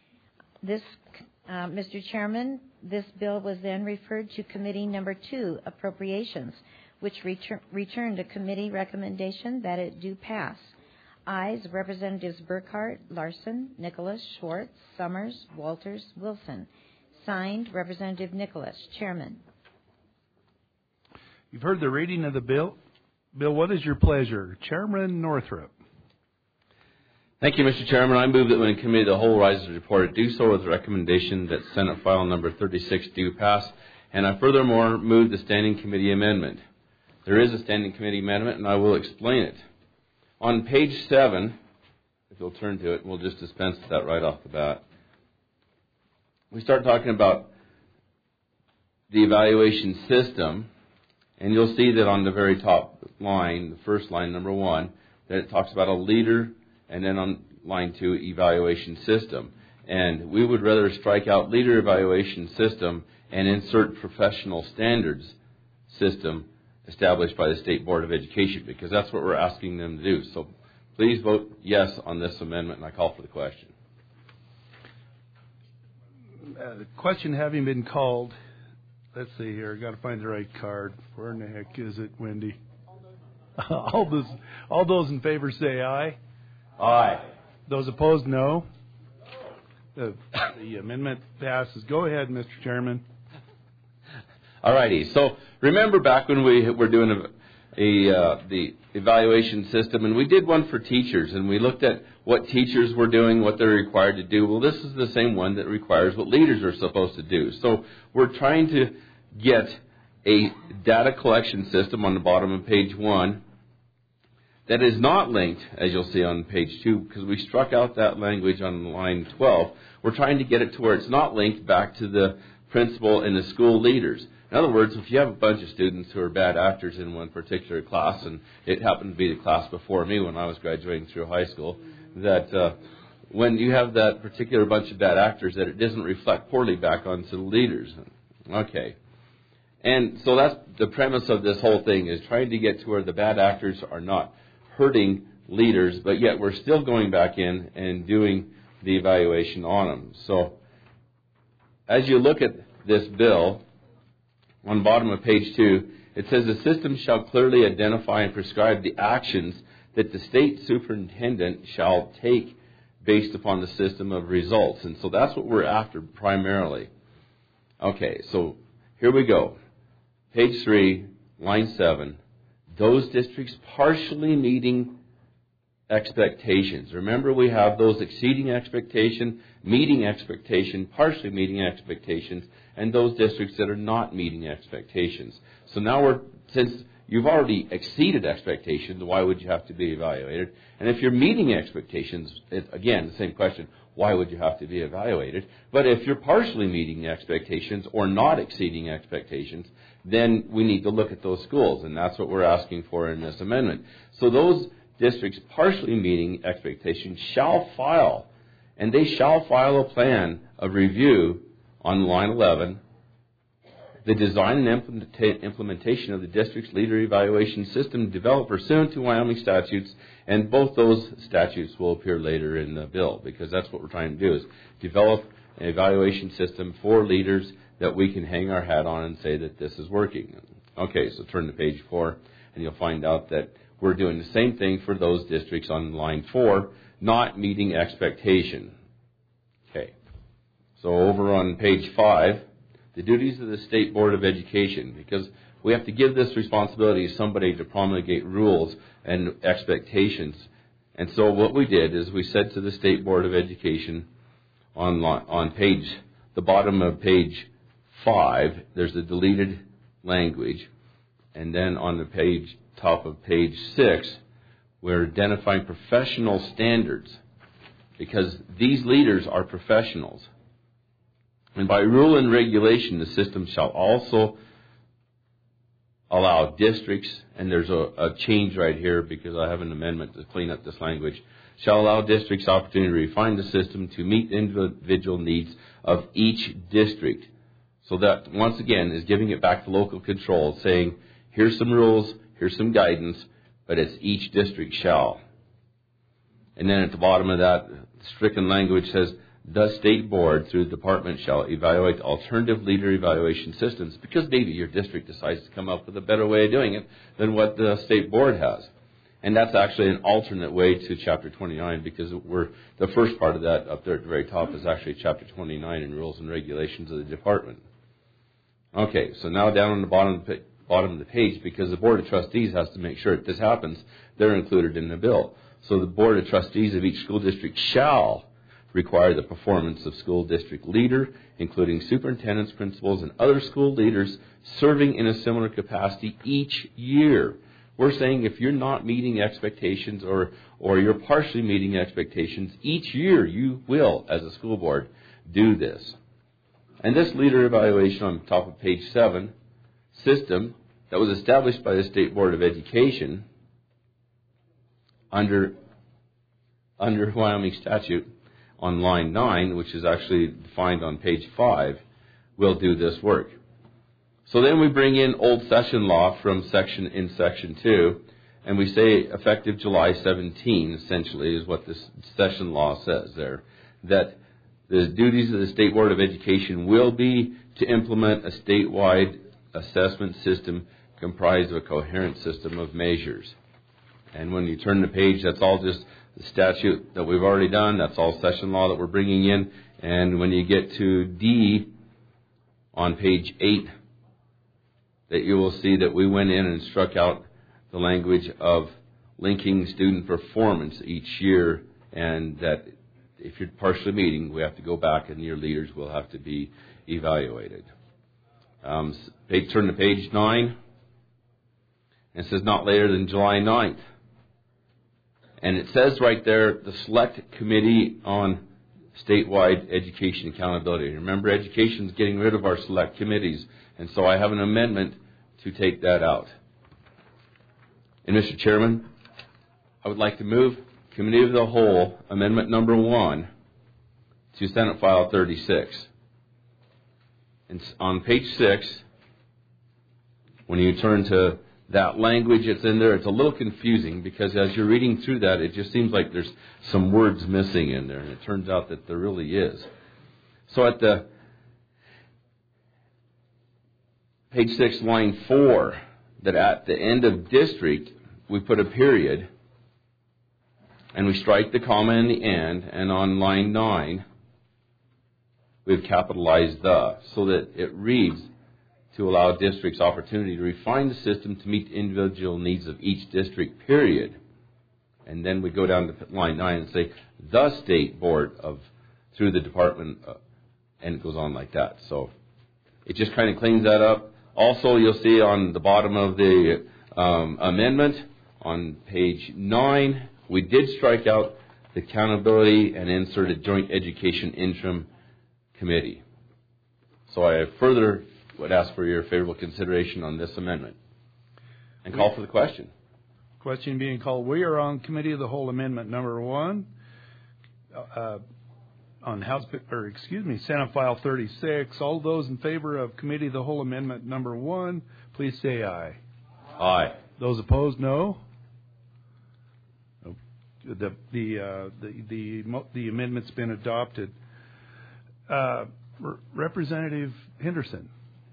Mr. Chairman, this bill was then referred to Committee number 2, Appropriations, which returned a committee recommendation that it do pass. Ayes, Representatives Burkhart, Larson, Nicholas, Schwartz, Summers, Walters, Wilson. Signed, Representative Nicholas, Chairman. You've heard the reading of the bill. Bill, what is your pleasure? Chairman Northrup. Thank you, Mr. Chairman. I move that when the Committee of the Whole rises reported, do so with the recommendation that Senate File number 36 do pass. And I furthermore move the Standing Committee amendment. There is a Standing Committee amendment, and I will explain it. On page 7, if you'll turn to it, we'll just dispense with that right off the bat. We start talking about the evaluation system, and you'll see that on the very top line, the first line, number 1, that it talks about a leader, and then on line 2, evaluation system. And we would rather strike out leader evaluation system and insert professional standards system established by the State Board of Education, because that's what we're asking them to do. So please vote yes on this amendment, and I call for the question. The question having been called, let's see here, I've got to find the right card. Where in the heck is it, Wendy? All those in favor say aye. Aye. Those opposed, no. The amendment passes. Go ahead, Mr. Chairman. All righty. So remember back when we were doing the evaluation system, and we did one for teachers, and we looked at what teachers were doing, what they're required to do. Well, this is the same one that requires what leaders are supposed to do. So we're trying to get a data collection system on the bottom of page 1 that is not linked, as you'll see on page 2, because we struck out that language on line 12. We're trying to get it to where it's not linked back to the principal and the school leaders. In other words, if you have a bunch of students who are bad actors in one particular class, and it happened to be the class before me when I was graduating through high school, that when you have that particular bunch of bad actors, that it doesn't reflect poorly back onto the leaders. Okay. And so that's the premise of this whole thing, is trying to get to where the bad actors are not hurting leaders, but yet we're still going back in and doing the evaluation on them. So as you look at this bill, on the bottom of page 2, it says the system shall clearly identify and prescribe the actions that the state superintendent shall take based upon the system of results. And so that's what we're after primarily. Okay, so here we go. Page 3, line 7. Those districts partially meeting expectations. Remember, we have those exceeding expectation, meeting expectation, partially meeting expectations, and those districts that are not meeting expectations. So now since you've already exceeded expectations, why would you have to be evaluated? And if you're meeting expectations, again, the same question, why would you have to be evaluated? But if you're partially meeting expectations or not exceeding expectations, then we need to look at those schools, and that's what we're asking for in this amendment. So those districts partially meeting expectations shall file, and they shall file a plan of review on line 11, the design and implementation of the district's leader evaluation system developed pursuant to Wyoming statutes, and both those statutes will appear later in the bill, because that's what we're trying to do, is develop an evaluation system for leaders that we can hang our hat on and say that this is working. Okay, so turn to page 4, and you'll find out that we're doing the same thing for those districts on line 4, not meeting expectation. Okay, so over on page 5, the duties of the State Board of Education, because we have to give this responsibility to somebody to promulgate rules and expectations. And so what we did is we said to the State Board of Education on the bottom of page 5, there's a deleted language, and then on the top of page 6, we're identifying professional standards, because these leaders are professionals. And by rule and regulation, the system shall also allow districts, and there's a change right here because I have an amendment to clean up this language, shall allow districts opportunity to refine the system to meet individual needs of each district. So that, once again, is giving it back to local control, saying, here's some rules, here's some guidance, but it's each district shall. And then at the bottom of that, stricken language says, the State Board, through the department, shall evaluate alternative leader evaluation systems, because maybe your district decides to come up with a better way of doing it than what the State Board has. And that's actually an alternate way to Chapter 29, because the first part of that up there at the very top is actually Chapter 29 in Rules and Regulations of the Department. Okay, so now down on the bottom of the page, because the Board of Trustees has to make sure that this happens, they're included in the bill. So the Board of Trustees of each school district shall require the performance of school district leader, including superintendents, principals, and other school leaders serving in a similar capacity each year. We're saying if you're not meeting expectations or you're partially meeting expectations, each year you will, as a school board, do this. And this leader evaluation on top of page 7 system that was established by the State Board of Education under Wyoming statute on line 9, which is actually defined on page 5, will do this work. So then we bring in old session law from section 2, and we say effective July 17, essentially, is what this session law says there, that the duties of the State Board of Education will be to implement a statewide assessment system comprised of a coherent system of measures. And when you turn the page, that's all just the statute that we've already done. That's all session law that we're bringing in. And when you get to D on page 8, that you will see that we went in and struck out the language of linking student performance each year, and that if you're partially meeting, we have to go back and your leaders will have to be evaluated. Turn to page 9. And it says not later than July 9th. And it says right there, the Select Committee on Statewide Education Accountability. Remember, education is getting rid of our select committees. And so I have an amendment to take that out. And Mr. Chairman, I would like to move Committee of the Whole, Amendment number 1, to Senate File 36. And on page 6, when you turn to that language that's in there, it's a little confusing because as you're reading through that, it just seems like there's some words missing in there, and it turns out that there really is. So at the page 6, line 4, that at the end of district, we put a period, and we strike the comma in the end, and on line 9, we've capitalized the, so that it reads, to allow districts opportunity to refine the system to meet the individual needs of each district, period. And then we go down to line 9 and say, the State Board of, through the department, and it goes on like that. So it just kind of cleans that up. Also, you'll see on the bottom of the amendment, on page 9, we did strike out the accountability and insert a joint education interim committee. So I further would ask for your favorable consideration on this amendment. And call for the question. Question being called. We are on Committee of the Whole Amendment number 1 on Senate File 36. All those in favor of Committee of the Whole Amendment number 1, please say aye. Aye. Those opposed, no. The amendment's been adopted. Representative Henderson.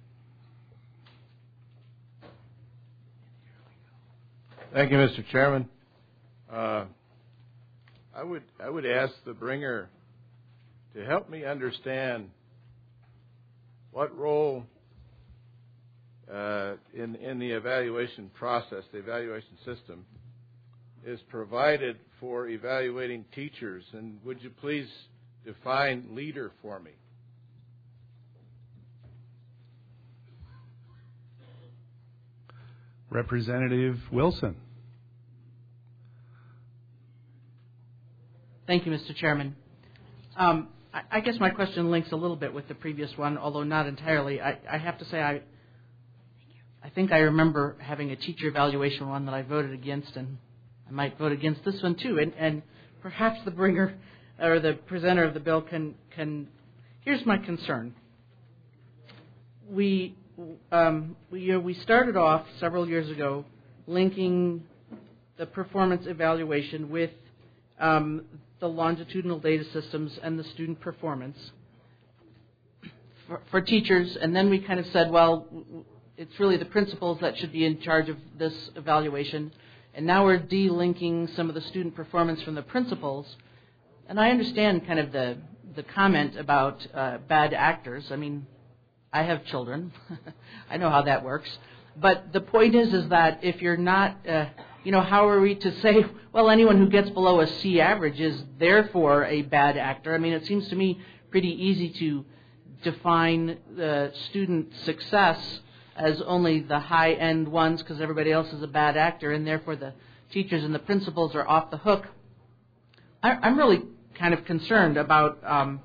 Thank you, Mr. Chairman. I would ask the bringer to help me understand what role in the evaluation process, the evaluation system, is provided for evaluating teachers. And would you please define leader for me? Representative Wilson. Thank you, Mr. Chairman. I guess my question links a little bit with the previous one, although not entirely. I have to say I think I remember having a teacher evaluation one that I voted against, and I might vote against this one too. And perhaps the bringer or the presenter of the bill can. Here's my concern. We started off several years ago linking the performance evaluation with the longitudinal data systems and the student performance for teachers, and then we kind of said, well, it's really the principals that should be in charge of this evaluation, and now we're de-linking some of the student performance from the principals. And I understand kind of the comment about bad actors. I mean, I have children. I know how that works. But the point is that if you're not, how are we to say, well, anyone who gets below a C average is therefore a bad actor? I mean, it seems to me pretty easy to define the student success as only the high-end ones because everybody else is a bad actor, and therefore the teachers and the principals are off the hook. I'm really kind of concerned about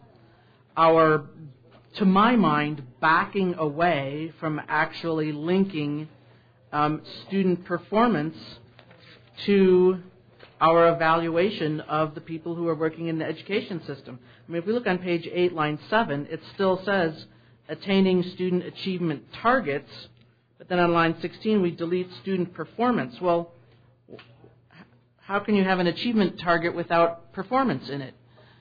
to my mind, backing away from actually linking student performance to our evaluation of the people who are working in the education system. I mean, if we look on page 8, line 7, it still says attaining student achievement targets, but then on line 16 we delete student performance. Well, how can you have an achievement target without performance in it?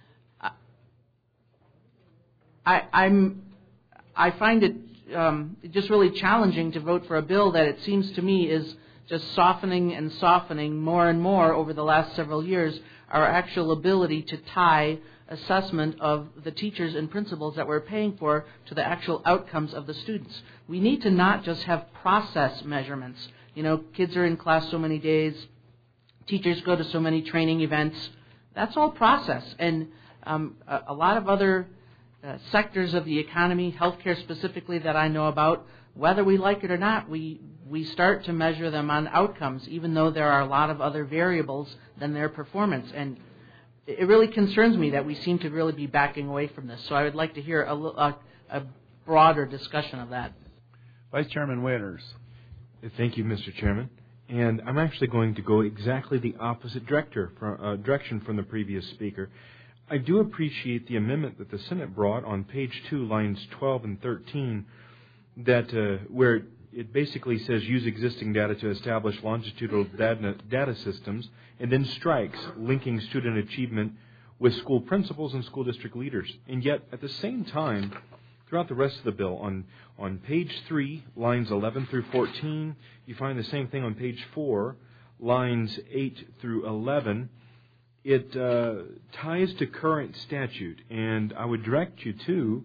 I find it just really challenging to vote for a bill that it seems to me is just softening and softening more and more over the last several years our actual ability to tie assessment of the teachers and principals that we're paying for to the actual outcomes of the students. We need to not just have process measurements. You know, kids are in class so many days, teachers go to so many training events. That's all process. And a lot of other sectors of the economy, healthcare specifically that I know about, whether we like it or not, we start to measure them on outcomes, even though there are a lot of other variables than their performance. And it really concerns me that we seem to really be backing away from this. So I would like to hear a broader discussion of that. Vice Chairman Winters. Thank you, Mr. Chairman. And I'm actually going to go exactly the opposite direction from the previous speaker. I do appreciate the amendment that the Senate brought on page 2, lines 12 and 13, that where it basically says use existing data to establish longitudinal data systems, and then strikes linking student achievement with school principals and school district leaders. And yet, at the same time, throughout the rest of the bill, on page 3, lines 11 through 14, you find the same thing on page 4, lines 8 through 11. It ties to current statute, and I would direct you to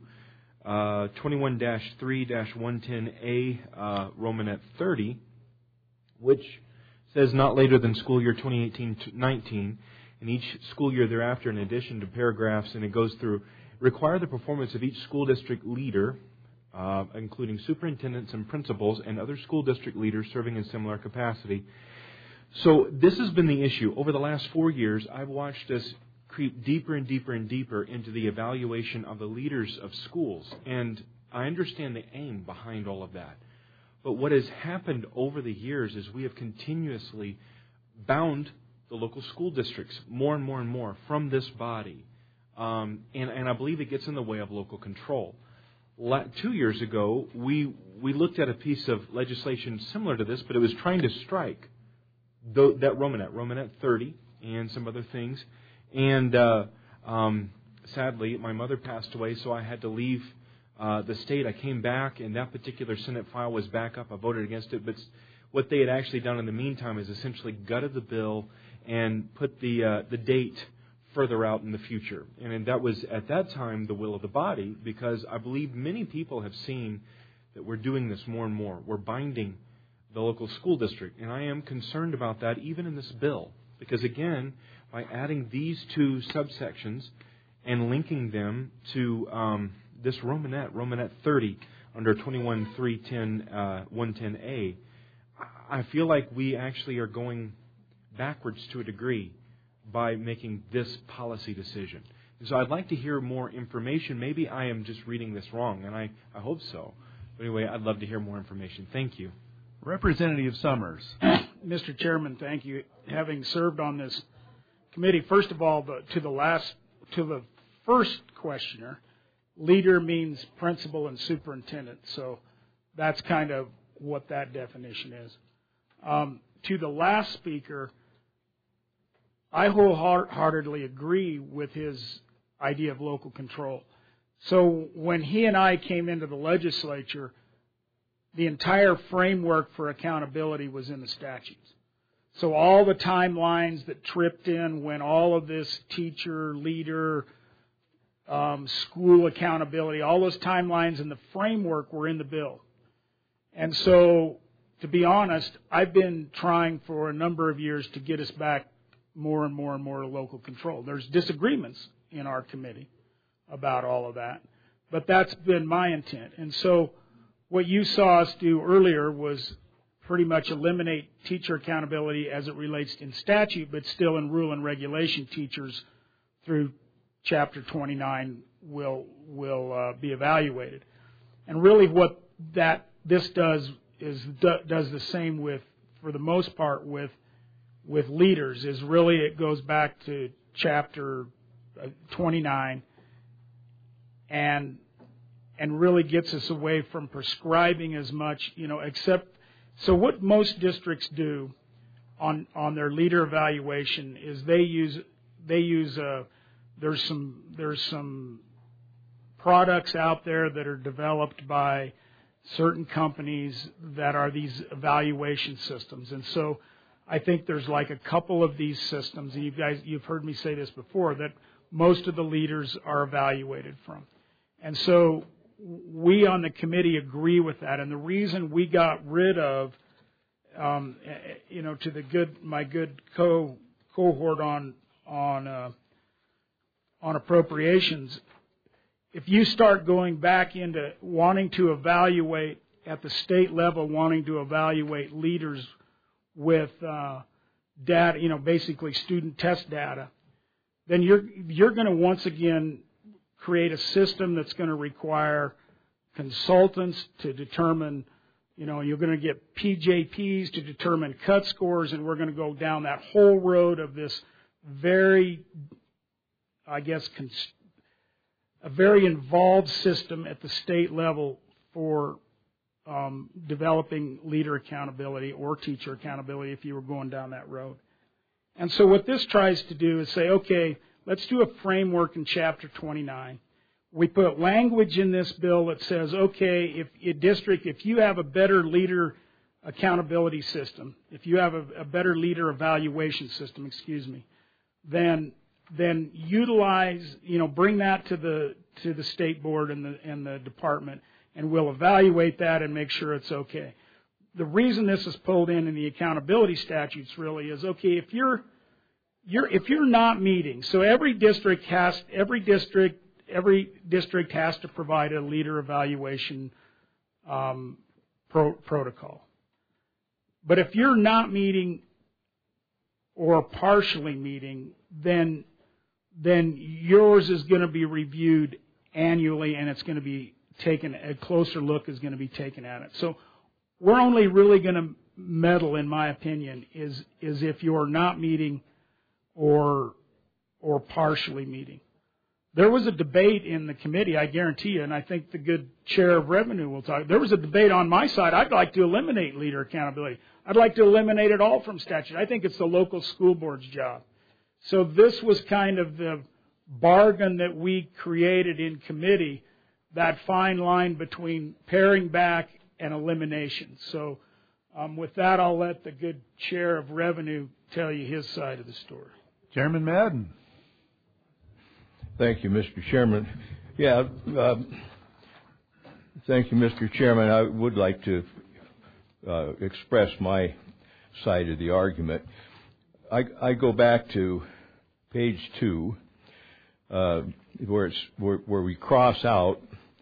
21-3-110A, Romanet 30, which says not later than school year 2018-19, and each school year thereafter, in addition to paragraphs, and it goes through, require the performance of each school district leader, including superintendents and principals and other school district leaders serving in similar capacity. So this has been the issue. Over the last 4 years, I've watched us creep deeper and deeper and deeper into the evaluation of the leaders of schools. And I understand the aim behind all of that. But what has happened over the years is we have continuously bound the local school districts more and more and more from this body. And I believe it gets in the way of local control. 2 years ago, we looked at a piece of legislation similar to this, but it was trying to strike that Romanet 30, and some other things. And sadly, my mother passed away, so I had to leave the state. I came back, and that particular Senate file was back up. I voted against it. But what they had actually done in the meantime is essentially gutted the bill and put the date further out in the future. And that was, at that time, the will of the body, because I believe many people have seen that we're doing this more and more. We're binding the local school district. And I am concerned about that even in this bill. Because again, by adding these two subsections and linking them to this Romanet 30 under 21-3-110A, I feel like we actually are going backwards to a degree by making this policy decision. And so I'd like to hear more information. Maybe I am just reading this wrong, and I hope so. But anyway, I'd love to hear more information. Thank you. Representative Summers. Mr. Chairman, thank you. Having served on this committee, first of all, to the first questioner, leader means principal and superintendent. So that's kind of what that definition is. To the last speaker, I wholeheartedly agree with his idea of local control. So when he and I came into the legislature, the entire framework for accountability was in the statutes. So all the timelines that tripped in when all of this teacher, leader, school accountability, all those timelines and the framework were in the bill. And so, to be honest, I've been trying for a number of years to get us back more and more and more to local control. There's disagreements in our committee about all of that, but that's been my intent. And so what you saw us do earlier was pretty much eliminate teacher accountability as it relates in statute, but still in rule and regulation, teachers through Chapter 29 will be evaluated. And really what this does is does the same with, for the most part, with leaders, is really it goes back to Chapter 29 and and really gets us away from prescribing as much, except, so what most districts do on their leader evaluation is there's some products out there that are developed by certain companies that are these evaluation systems. And so I think there's like a couple of these systems, and you've heard me say this before, that most of the leaders are evaluated from. And so we on the committee agree with that. And the reason we got rid of, to my good cohort on appropriations, if you start going back into wanting to evaluate at the state level, wanting to evaluate leaders with data, basically student test data, then you're going to once again create a system that's going to require consultants to determine, you're going to get PJPs to determine cut scores, and we're going to go down that whole road of this very, I guess, a very involved system at the state level for developing leader accountability or teacher accountability if you were going down that road. And so what this tries to do is say, okay, let's do a framework in Chapter 29. We put language in this bill that says, okay, if you have a better leader accountability system, if you have a better leader evaluation system, then utilize, bring that to the state board and the department, and we'll evaluate that and make sure it's okay. The reason this is pulled in the accountability statutes really is, okay, if you're not meeting, so every district has to provide a leader evaluation protocol. But if you're not meeting or partially meeting, then yours is going to be reviewed annually, and it's going to be taken, a closer look is going to be taken at it. So we're only really going to meddle, in my opinion, is if you're not meeting or partially meeting. There was a debate in the committee, I guarantee you, and I think the good chair of revenue will talk. There was a debate on my side. I'd like to eliminate leader accountability. I'd like to eliminate it all from statute. I think it's the local school board's job. So this was kind of the bargain that we created in committee, that fine line between paring back and elimination. So with that, I'll let the good chair of revenue tell you his side of the story. Chairman Madden. Thank you, Mr. Chairman. Thank you, Mr. Chairman. I would like to express my side of the argument. I go back to page 2, where we cross out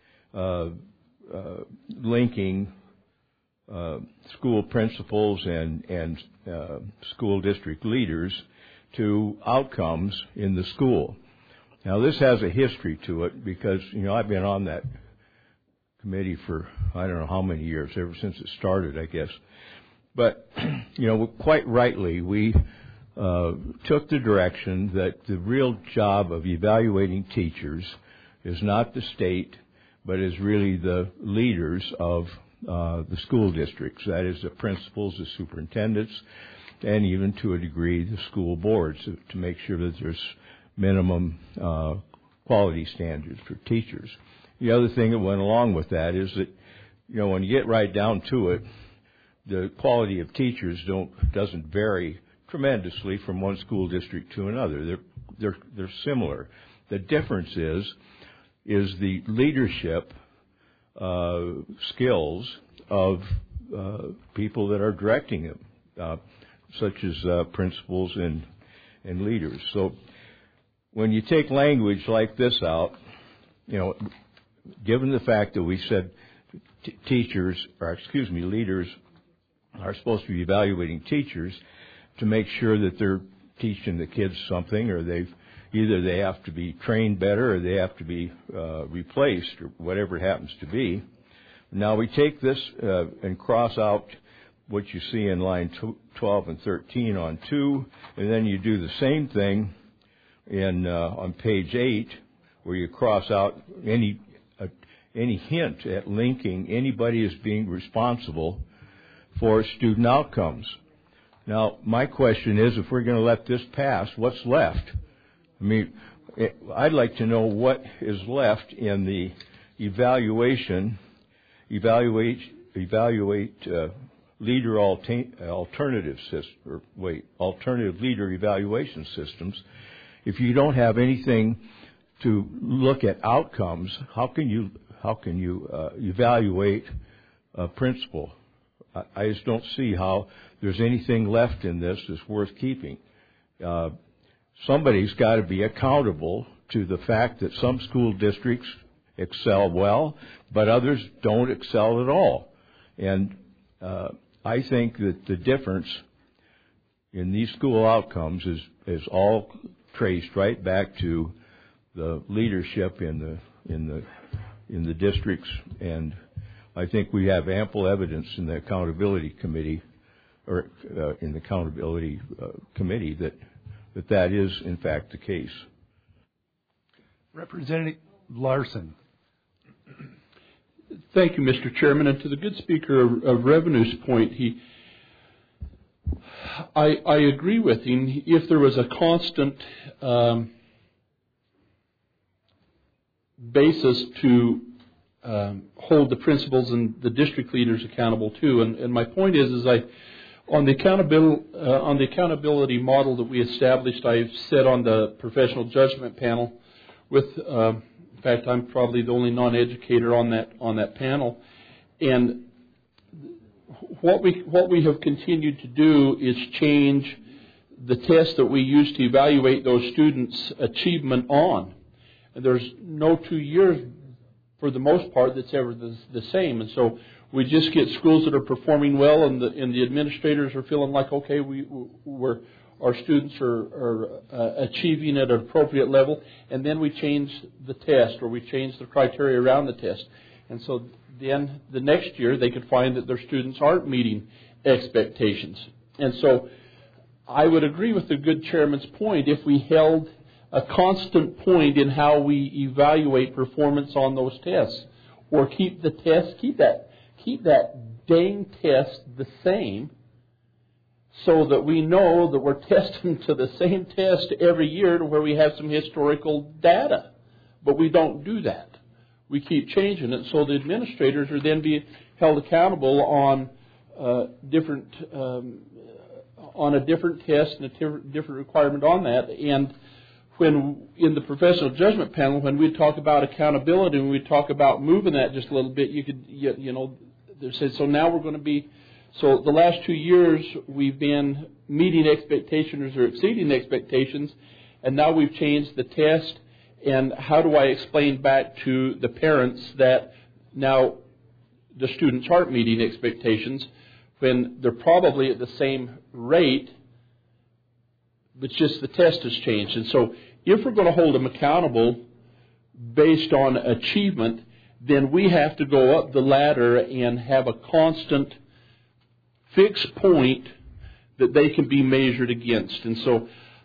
linking school principals and school district leaders to outcomes in the school. Now, this has a history to it because, I've been on that committee for I don't know how many years, ever since it started, I guess. But, quite rightly, we took the direction that the real job of evaluating teachers is not the state, but is really the leaders of the school districts, that is the principals, the superintendents, and even to a degree the school boards, to make sure that there's minimum quality standards for teachers. The other thing that went along with that is that, when you get right down to it, the quality of teachers doesn't vary tremendously from one school district to another. They're similar. The difference is the leadership skills of people that are directing them, such as principals and leaders. So when you take language like this out, given the fact that we said leaders are supposed to be evaluating teachers to make sure that they're teaching the kids something, or either they have to be trained better or they have to be replaced, or whatever it happens to be. Now we take this and cross out what you see in line 12 and 13 on 2, and then you do the same thing on page 8, where you cross out any hint at linking anybody as being responsible for student outcomes. Now, my question is, if we're going to let this pass, what's left? I mean, I'd like to know what is left in the leader alternative system, alternative leader evaluation systems. If you don't have anything to look at outcomes, how can you evaluate a principal? I just don't see how there's anything left in this that's worth keeping. Somebody's got to be accountable to the fact that some school districts excel well, but others don't excel at all. And I think that the difference in these school outcomes is all traced right back to the leadership in the districts, and I think we have ample evidence in the accountability committee, or in the accountability committee, that is in fact the case. Representative Larson. Thank you, Mr. Chairman. And to the good speaker of Revenue's point, I agree with him. If there was a constant basis to hold the principals and the district leaders accountable too, and my point is on the accountability model that we established, I've said on the professional judgment panel with. In fact, I'm probably the only non-educator on that panel, and what we have continued to do is change the test that we use to evaluate those students' achievement on. And there's no 2 years, for the most part, that's ever the same. And so we just get schools that are performing well, and the administrators are feeling like, okay, our students are achieving at an appropriate level, and then we change the test, or we change the criteria around the test. And so then the next year they could find that their students aren't meeting expectations. And so I would agree with the good chairman's point. If we held a constant point in how we evaluate performance on those tests, or keep that dang test the same, so that we know that we're testing to the same test every year to where we have some historical data. But we don't do that. We keep changing it, so the administrators are then being held accountable on a different test and a different requirement on that. And when in the professional judgment panel, when we talk about accountability, when we talk about moving that just a little bit, they say, so now we're going to be. So the last 2 years we've been meeting expectations or exceeding expectations, and now we've changed the test. And how do I explain back to the parents that now the students aren't meeting expectations when they're probably at the same rate, but just the test has changed? And so if we're going to hold them accountable based on achievement, then we have to go up the ladder and have a constant fixed point that they can be measured against. And so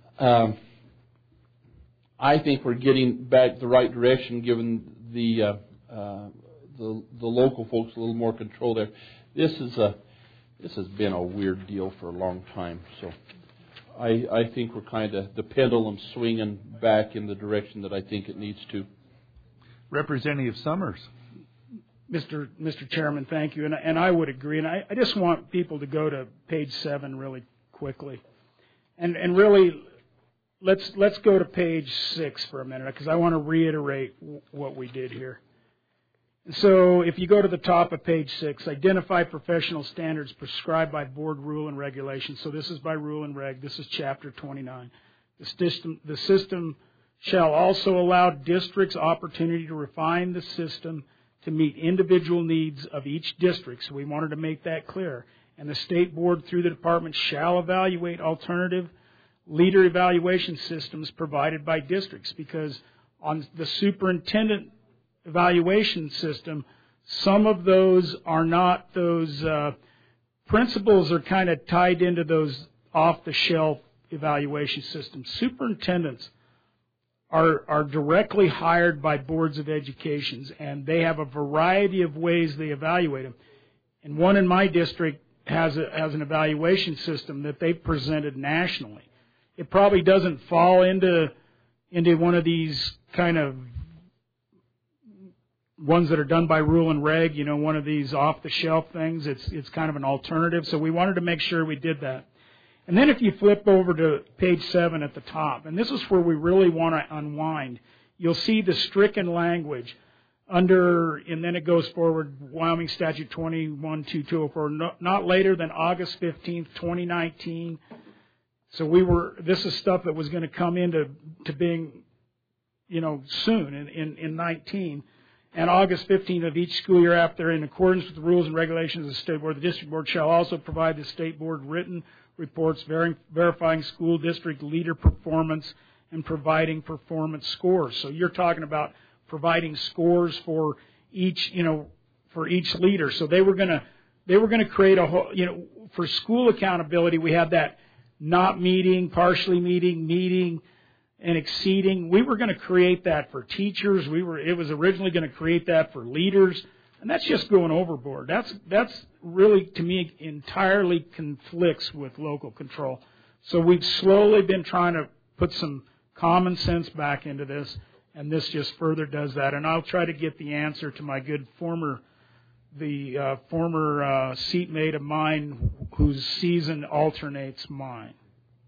I think we're getting back the right direction, given the local folks a little more control there. This has been a weird deal for a long time. So I think we're kind of the pendulum swinging back in the direction that I think it needs to. Representative Summers. Mr. Chairman, thank you, and I would agree. And I just want people to go to page 7 really quickly, and really let's go to page 6 for a minute, because I want to reiterate what we did here. So if you go to the top of page 6, identify professional standards prescribed by board rule and regulation. So this is by rule and reg. This is chapter 29. The system shall also allow districts opportunity to refine the system to meet individual needs of each district. So we wanted to make that clear. And the state board through the department shall evaluate alternative leader evaluation systems provided by districts, because on the superintendent evaluation system, some of those are not those principles are kind of tied into those off-the-shelf evaluation systems. Superintendents are directly hired by boards of education, and they have a variety of ways they evaluate them. And one in my district has an evaluation system that they've presented nationally. It probably doesn't fall into one of these kind of ones that are done by rule and reg, one of these off-the-shelf things. It's kind of an alternative. So we wanted to make sure we did that. And then if you flip over to page 7 at the top, and this is where we really want to unwind, you'll see the stricken language and then it goes forward, Wyoming Statute 21-2204, not later than August 15th, 2019. So this is stuff that was going to come into being, soon in 19. And August 15th of each school year after, in accordance with the rules and regulations of the State Board, the District Board shall also provide the State Board written reports verifying school district leader performance and providing performance scores. So you're talking about providing scores for each leader. So they were going to create a whole, for school accountability, we had that not meeting, partially meeting, and exceeding. We were going to create that for teachers. It was originally going to create that for leaders. And that's just going overboard. That's really, to me, entirely conflicts with local control. So we've slowly been trying to put some common sense back into this, and this just further does that. And I'll try to get the answer to my good former seatmate of mine whose season alternates mine.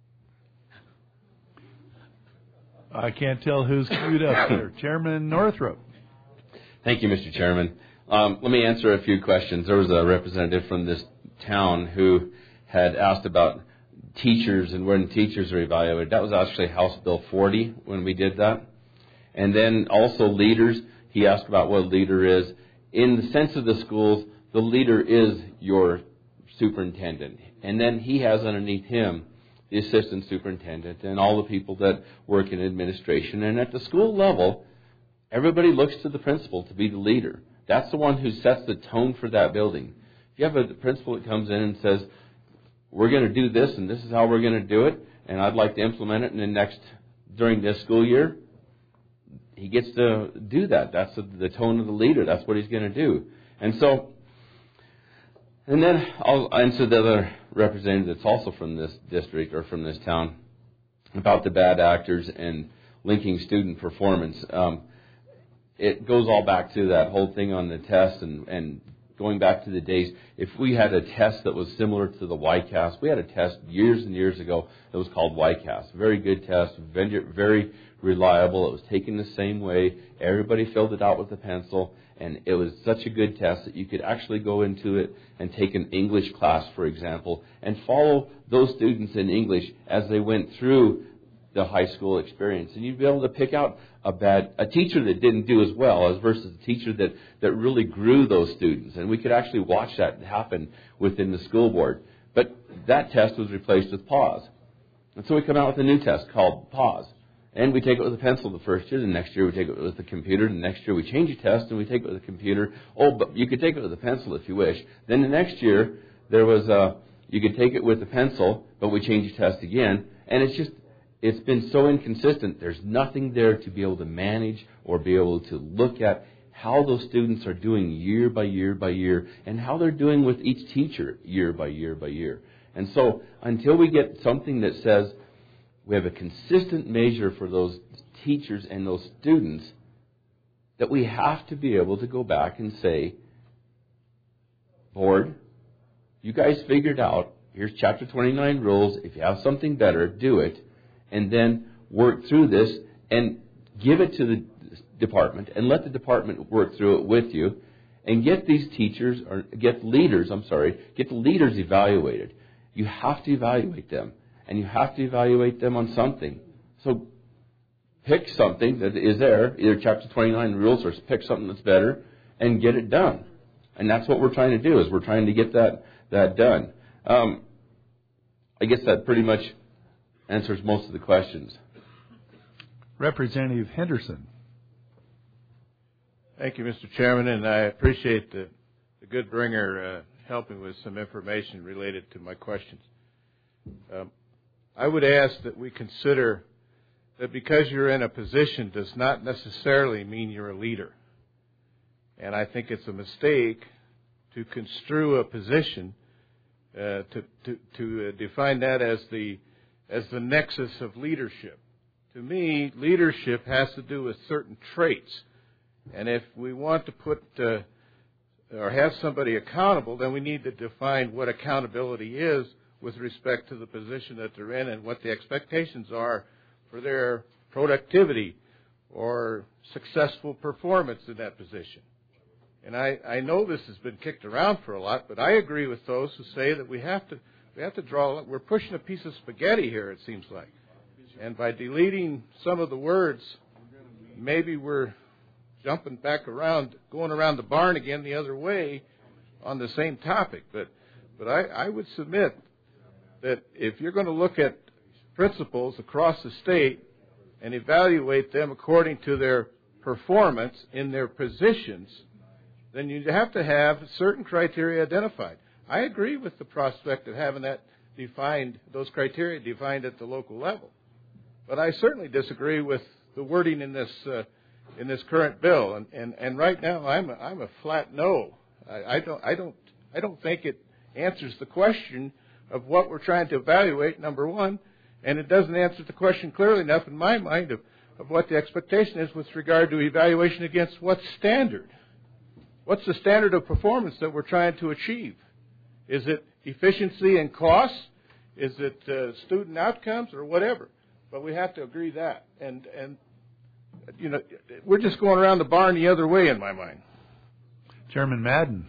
I can't tell who's queued up there. Chairman Northrup. Thank you, Mr. Chairman. Let me answer a few questions. There was a representative from this town who had asked about teachers and when teachers are evaluated. That was actually House Bill 40 when we did that. And then also leaders. He asked about what a leader is. In the sense of the schools, the leader is your superintendent. And then he has underneath him the assistant superintendent and all the people that work in administration. And at the school level, everybody looks to the principal to be the leader. That's the one who sets the tone for that building. If you have a principal that comes in and says, we're going to do this and this is how we're going to do it, and I'd like to implement it during this school year, he gets to do that. That's the tone of the leader. That's what he's going to do. And then I'll answer the other representative that's also from this district or from this town about the bad actors and linking student performance. It goes all back to that whole thing on the test and going back to the days. If we had a test that was similar to the YCAS, we had a test years and years ago that was called YCAS. Very good test, very reliable. It was taken the same way. Everybody filled it out with a pencil, and it was such a good test that you could actually go into it and take an English class, for example, and follow those students in English as they went through the high school experience. And you'd be able to pick out a teacher that didn't do as well as versus a teacher that really grew those students. And we could actually watch that happen within the school board. But that test was replaced with PAWS. And so we come out with a new test called PAWS. And we take it with a pencil the first year. The next year we take it with the computer. The next year we change the test and we take it with a computer. Oh, but you could take it with a pencil if you wish. Then the next year there was you could take it with a pencil, but we change the test again. And it's been so inconsistent. There's nothing there to be able to manage or be able to look at how those students are doing year by year by year and how they're doing with each teacher year by year by year. And so until we get something that says we have a consistent measure for those teachers and those students, that we have to be able to go back and say, Board, you guys figured out, here's Chapter 29 rules. If you have something better, do it. And then work through this and give it to the department and let the department work through it with you and get these teachers, or get the leaders evaluated. You have to evaluate them, and you have to evaluate them on something. So pick something that is there, either Chapter 29 rules or pick something that's better and get it done. And that's what we're trying to do, is we're trying to get that done. I guess that pretty much answers most of the questions. Representative Henderson. Thank you, Mr. Chairman, and I appreciate the good bringer helping with some information related to my questions. I would ask that we consider that because you're in a position does not necessarily mean you're a leader. And I think it's a mistake to construe a position to define that as the nexus of leadership. To me, leadership has to do with certain traits. And if we want to put or have somebody accountable, then we need to define what accountability is with respect to the position that they're in and what the expectations are for their productivity or successful performance in that position. And I know this has been kicked around for a lot, but I agree with those who say that we have to draw. We're pushing a piece of spaghetti here, it seems like. And by deleting some of the words, maybe we're jumping back around, going around the barn again the other way on the same topic. But I would submit that if you're going to look at principals across the state and evaluate them according to their performance in their positions, then you have to have certain criteria identified. I agree with the prospect of having that defined, those criteria defined at the local level. But I certainly disagree with the wording in this current bill. And right now I'm a flat no. I don't think it answers the question of what we're trying to evaluate, number one, and it doesn't answer the question clearly enough in my mind of what the expectation is with regard to evaluation against what standard. What's the standard of performance that we're trying to achieve? Is it efficiency and cost? Is it student outcomes or whatever? But we have to agree that. And you know, we're just going around the barn the other way in my mind. Chairman Madden.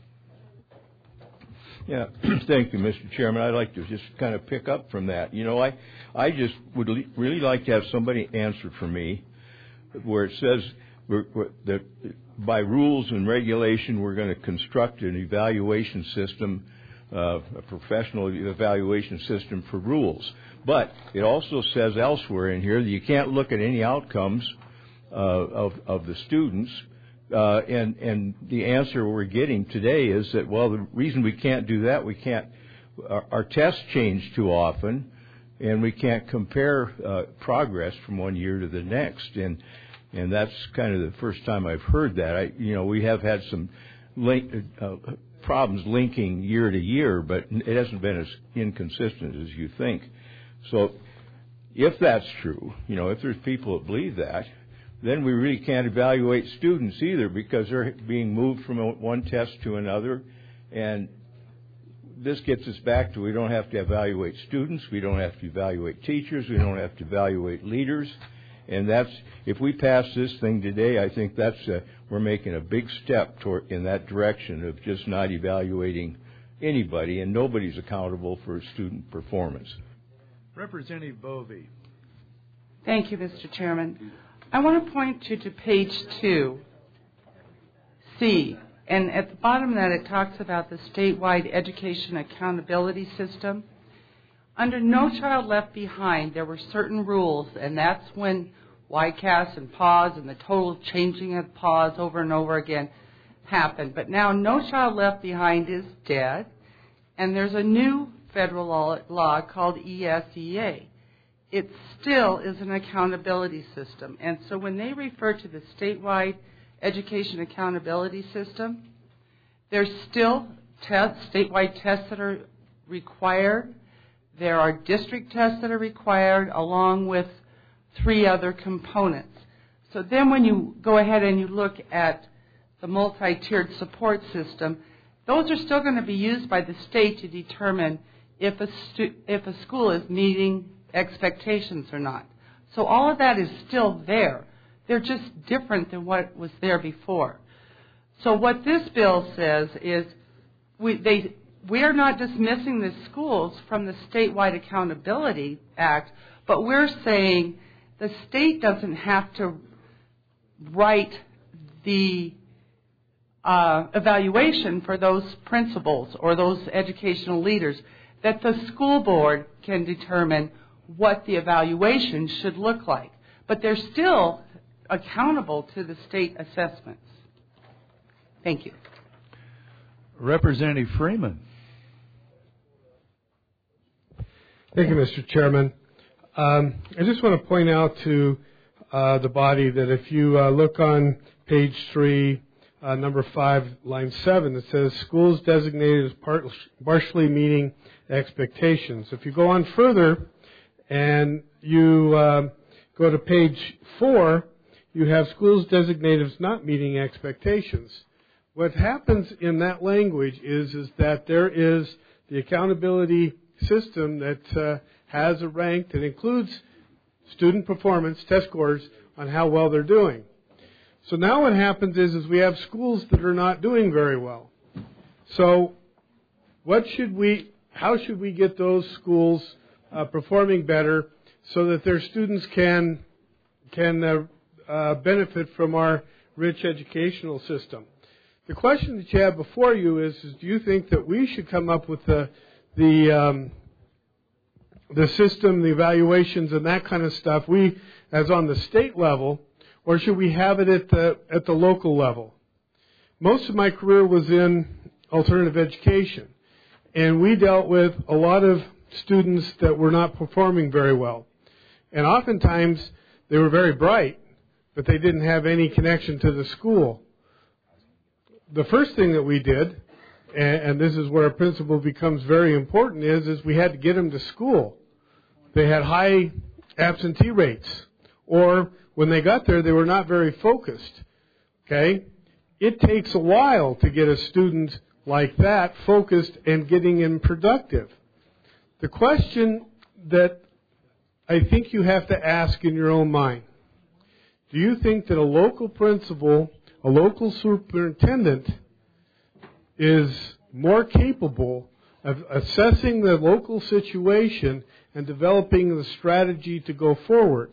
Yeah, thank you, Mr. Chairman. I'd like to just kind of pick up from that. You know, I just would really like to have somebody answer for me where it says that by rules and regulation we're going to construct an evaluation system, a professional evaluation system for rules. But it also says elsewhere in here that you can't look at any outcomes of the students. And the answer we're getting today is that, well, the reason we can't do that, our tests change too often, and we can't compare progress from one year to the next. And that's kind of the first time I've heard that. We have had some problems linking year to year, but it hasn't been as inconsistent as you think. So if that's true, if there's people that believe that, then we really can't evaluate students either because they're being moved from one test to another. And this gets us back to we don't have to evaluate students, we don't have to evaluate teachers, we don't have to evaluate leaders. And if we pass this thing today, I think we're making a big step in that direction of just not evaluating anybody, and nobody's accountable for student performance. Representative Bovee. Thank you, Mr. Chairman. I want to point you to page 2, C, and at the bottom of that it talks about the statewide education accountability system. Under No Child Left Behind, there were certain rules, and that's when YCAS and PAWS and the total changing of PAWS over and over again happened. But now No Child Left Behind is dead, and there's a new federal law called ESEA. It still is an accountability system. And so when they refer to the statewide education accountability system, there's still statewide tests that are required. There are district tests that are required along with 3 other components. So then when you go ahead and you look at the multi-tiered support system, those are still going to be used by the state to determine if a school is meeting expectations or not. So all of that is still there. They're just different than what was there before. So what this bill says is we are not dismissing the schools from the Statewide Accountability Act, but we're saying the state doesn't have to write the evaluation for those principals or those educational leaders, that the school board can determine what the evaluation should look like. But they're still accountable to the state assessments. Thank you. Representative Freeman. Thank you, Mr. Chairman. I just want to point out to the body that if you look on page 3, number 5, line 7, it says schools designated as partially meeting expectations. If you go on further and you go to page 4, you have schools designated as not meeting expectations. What happens in that language is that there is the accountability system that has a rank that includes student performance, test scores on how well they're doing. So now what happens is we have schools that are not doing very well. So how should we get those schools performing better so that their students can benefit from our rich educational system? The question that you have before you is do you think that we should come up with the system, the evaluations, and that kind of stuff, we as on the state level, or should we have it at the local level? Most of my career was in alternative education, and we dealt with a lot of students that were not performing very well. And oftentimes they were very bright, but they didn't have any connection to the school. The first thing that we did, and this is where a principal becomes very important, is we had to get them to school. They had high absentee rates, or when they got there, they were not very focused. Okay? It takes a while to get a student like that focused and getting him productive. The question that I think you have to ask in your own mind, do you think that a local principal, a local superintendent is more capable of assessing the local situation and developing the strategy to go forward?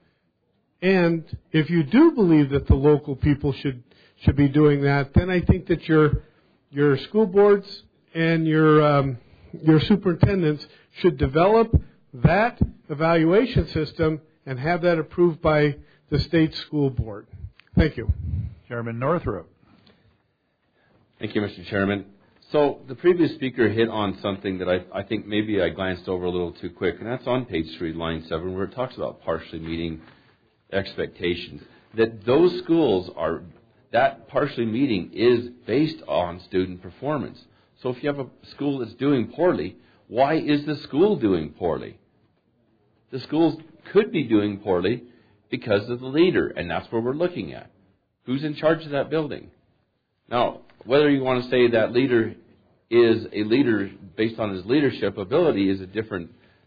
And if you do believe that the local people should be doing that, then I think that your school boards and your superintendents should develop that evaluation system and have that approved by the state school board. Thank you. Chairman Northrup. Thank you, Mr. Chairman. So the previous speaker hit on something that I think maybe I glanced over a little too quick, and that's on page 3, line 7, where it talks about partially meeting expectations. That those schools that partially meeting is based on student performance. So if you have a school that's doing poorly, why is the school doing poorly? The schools could be doing poorly because of the leader, and that's what we're looking at. Who's in charge of that building? Now, whether you want to say that leader is a leader based on his leadership ability is a different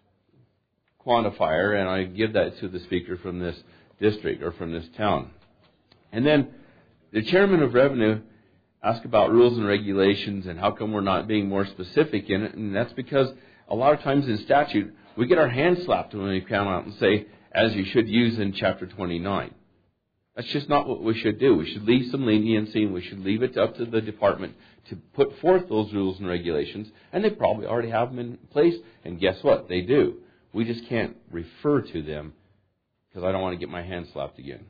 quantifier, and I give that to the speaker from this district or from this town. And then the chairman of revenue asked about rules and regulations and how come we're not being more specific in it, and that's because a lot of times in statute we get our hands slapped when we come out and say, as you should use in Chapter 29. That's just not what we should do. We should leave some leniency, and we should leave it up to the department to put forth those rules and regulations, and they probably already have them in place, and guess what? They do. We just can't refer to them because I don't want to get my hand slapped again.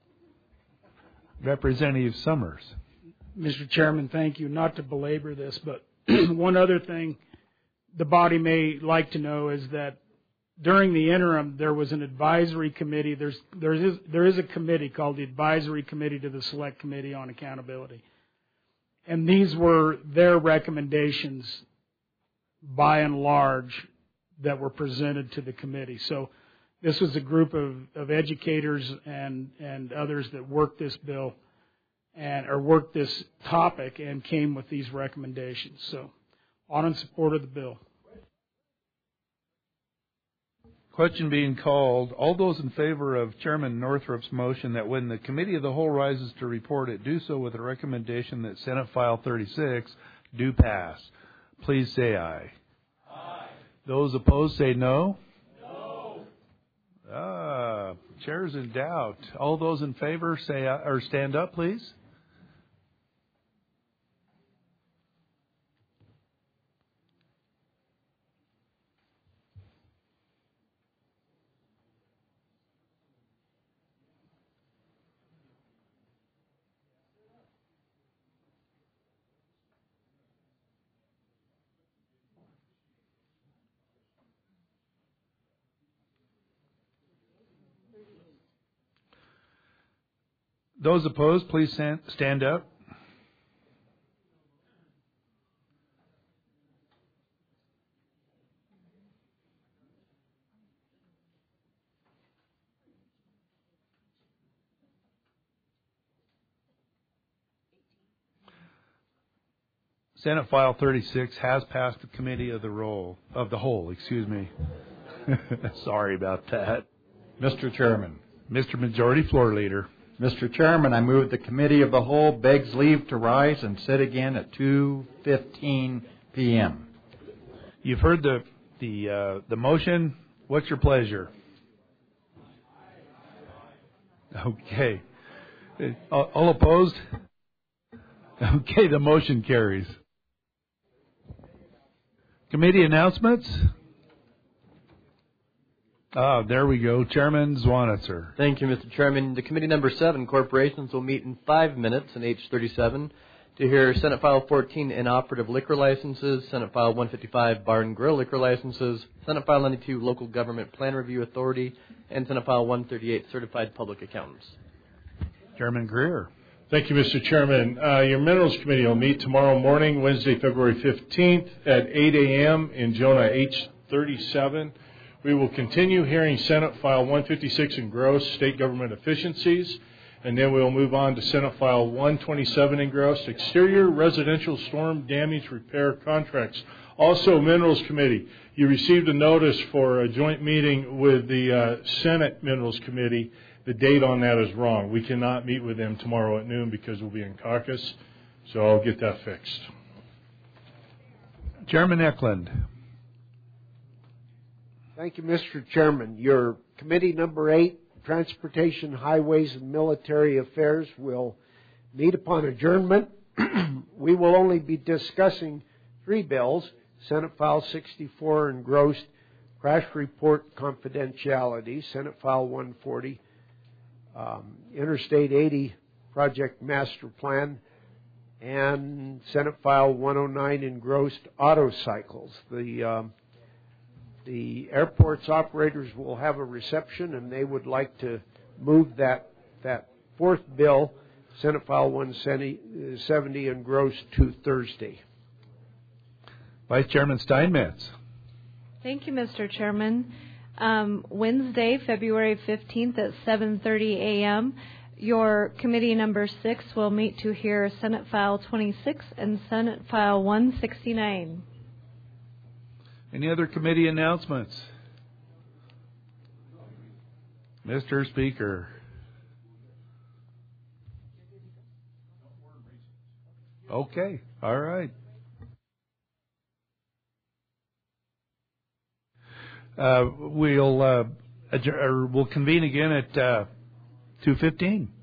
Representative Summers. Mr. Chairman, thank you. Not to belabor this, but one other thing the body may like to know is that during the interim, there was an advisory committee. There is a committee called the Advisory Committee to the Select Committee on Accountability. And these were their recommendations, by and large, that were presented to the committee. So this was a group of educators and others that worked this bill or worked this topic and came with these recommendations. So on in support of the bill. Question being called. All those in favor of Chairman Northrup's motion that when the Committee of the Whole rises to report it, do so with a recommendation that Senate File 36 do pass. Please say aye. Aye. Those opposed say no. No. Chair's in doubt. All those in favor say aye, or stand up, please. Those opposed, please stand up. Senate File 36 has passed the committee of the whole. Excuse me. Sorry about that. Mr. Chairman. Mr. Majority Floor Leader. Mr. Chairman, I move the committee of the whole begs leave to rise and sit again at 2:15 p.m. You've heard the motion. What's your pleasure? Okay. All opposed? Okay, the motion carries. Committee announcements? There we go. Chairman Zwanitzer. Thank you, Mr. Chairman. The committee number 7, corporations, will meet in 5 minutes in H37 to hear Senate File 14, inoperative liquor licenses, Senate File 155, bar and grill liquor licenses, Senate File 92, local government plan review authority, and Senate File 138, certified public accountants. Chairman Greer. Thank you, Mr. Chairman. Your Minerals Committee will meet tomorrow morning, Wednesday, February 15th at 8 a.m. in Jonah H37. We will continue hearing Senate File 156 engrossed state government efficiencies, and then we'll move on to Senate File 127 engrossed exterior residential storm damage repair contracts. Also, Minerals Committee, you received a notice for a joint meeting with the Senate Minerals Committee. The date on that is wrong. We cannot meet with them tomorrow at noon because we'll be in caucus, so I'll get that fixed. Chairman Eklund. Thank you, Mr. Chairman. Your committee number 8, Transportation, Highways, and Military Affairs, will meet upon adjournment. We will only be discussing 3 bills, Senate File 64 engrossed crash report confidentiality, Senate File 140, Interstate 80 project master plan, and Senate File 109 engrossed auto cycles. The airport's operators will have a reception, and they would like to move that 4th bill, Senate File 170, engrossed to Thursday. Vice Chairman Steinmetz. Thank you, Mr. Chairman. Wednesday, February 15th at 7:30 a.m., your committee number 6 will meet to hear Senate File 26 and Senate File 169. Any other committee announcements? Mr. Speaker. Okay, all right. We'll convene again at 2:15.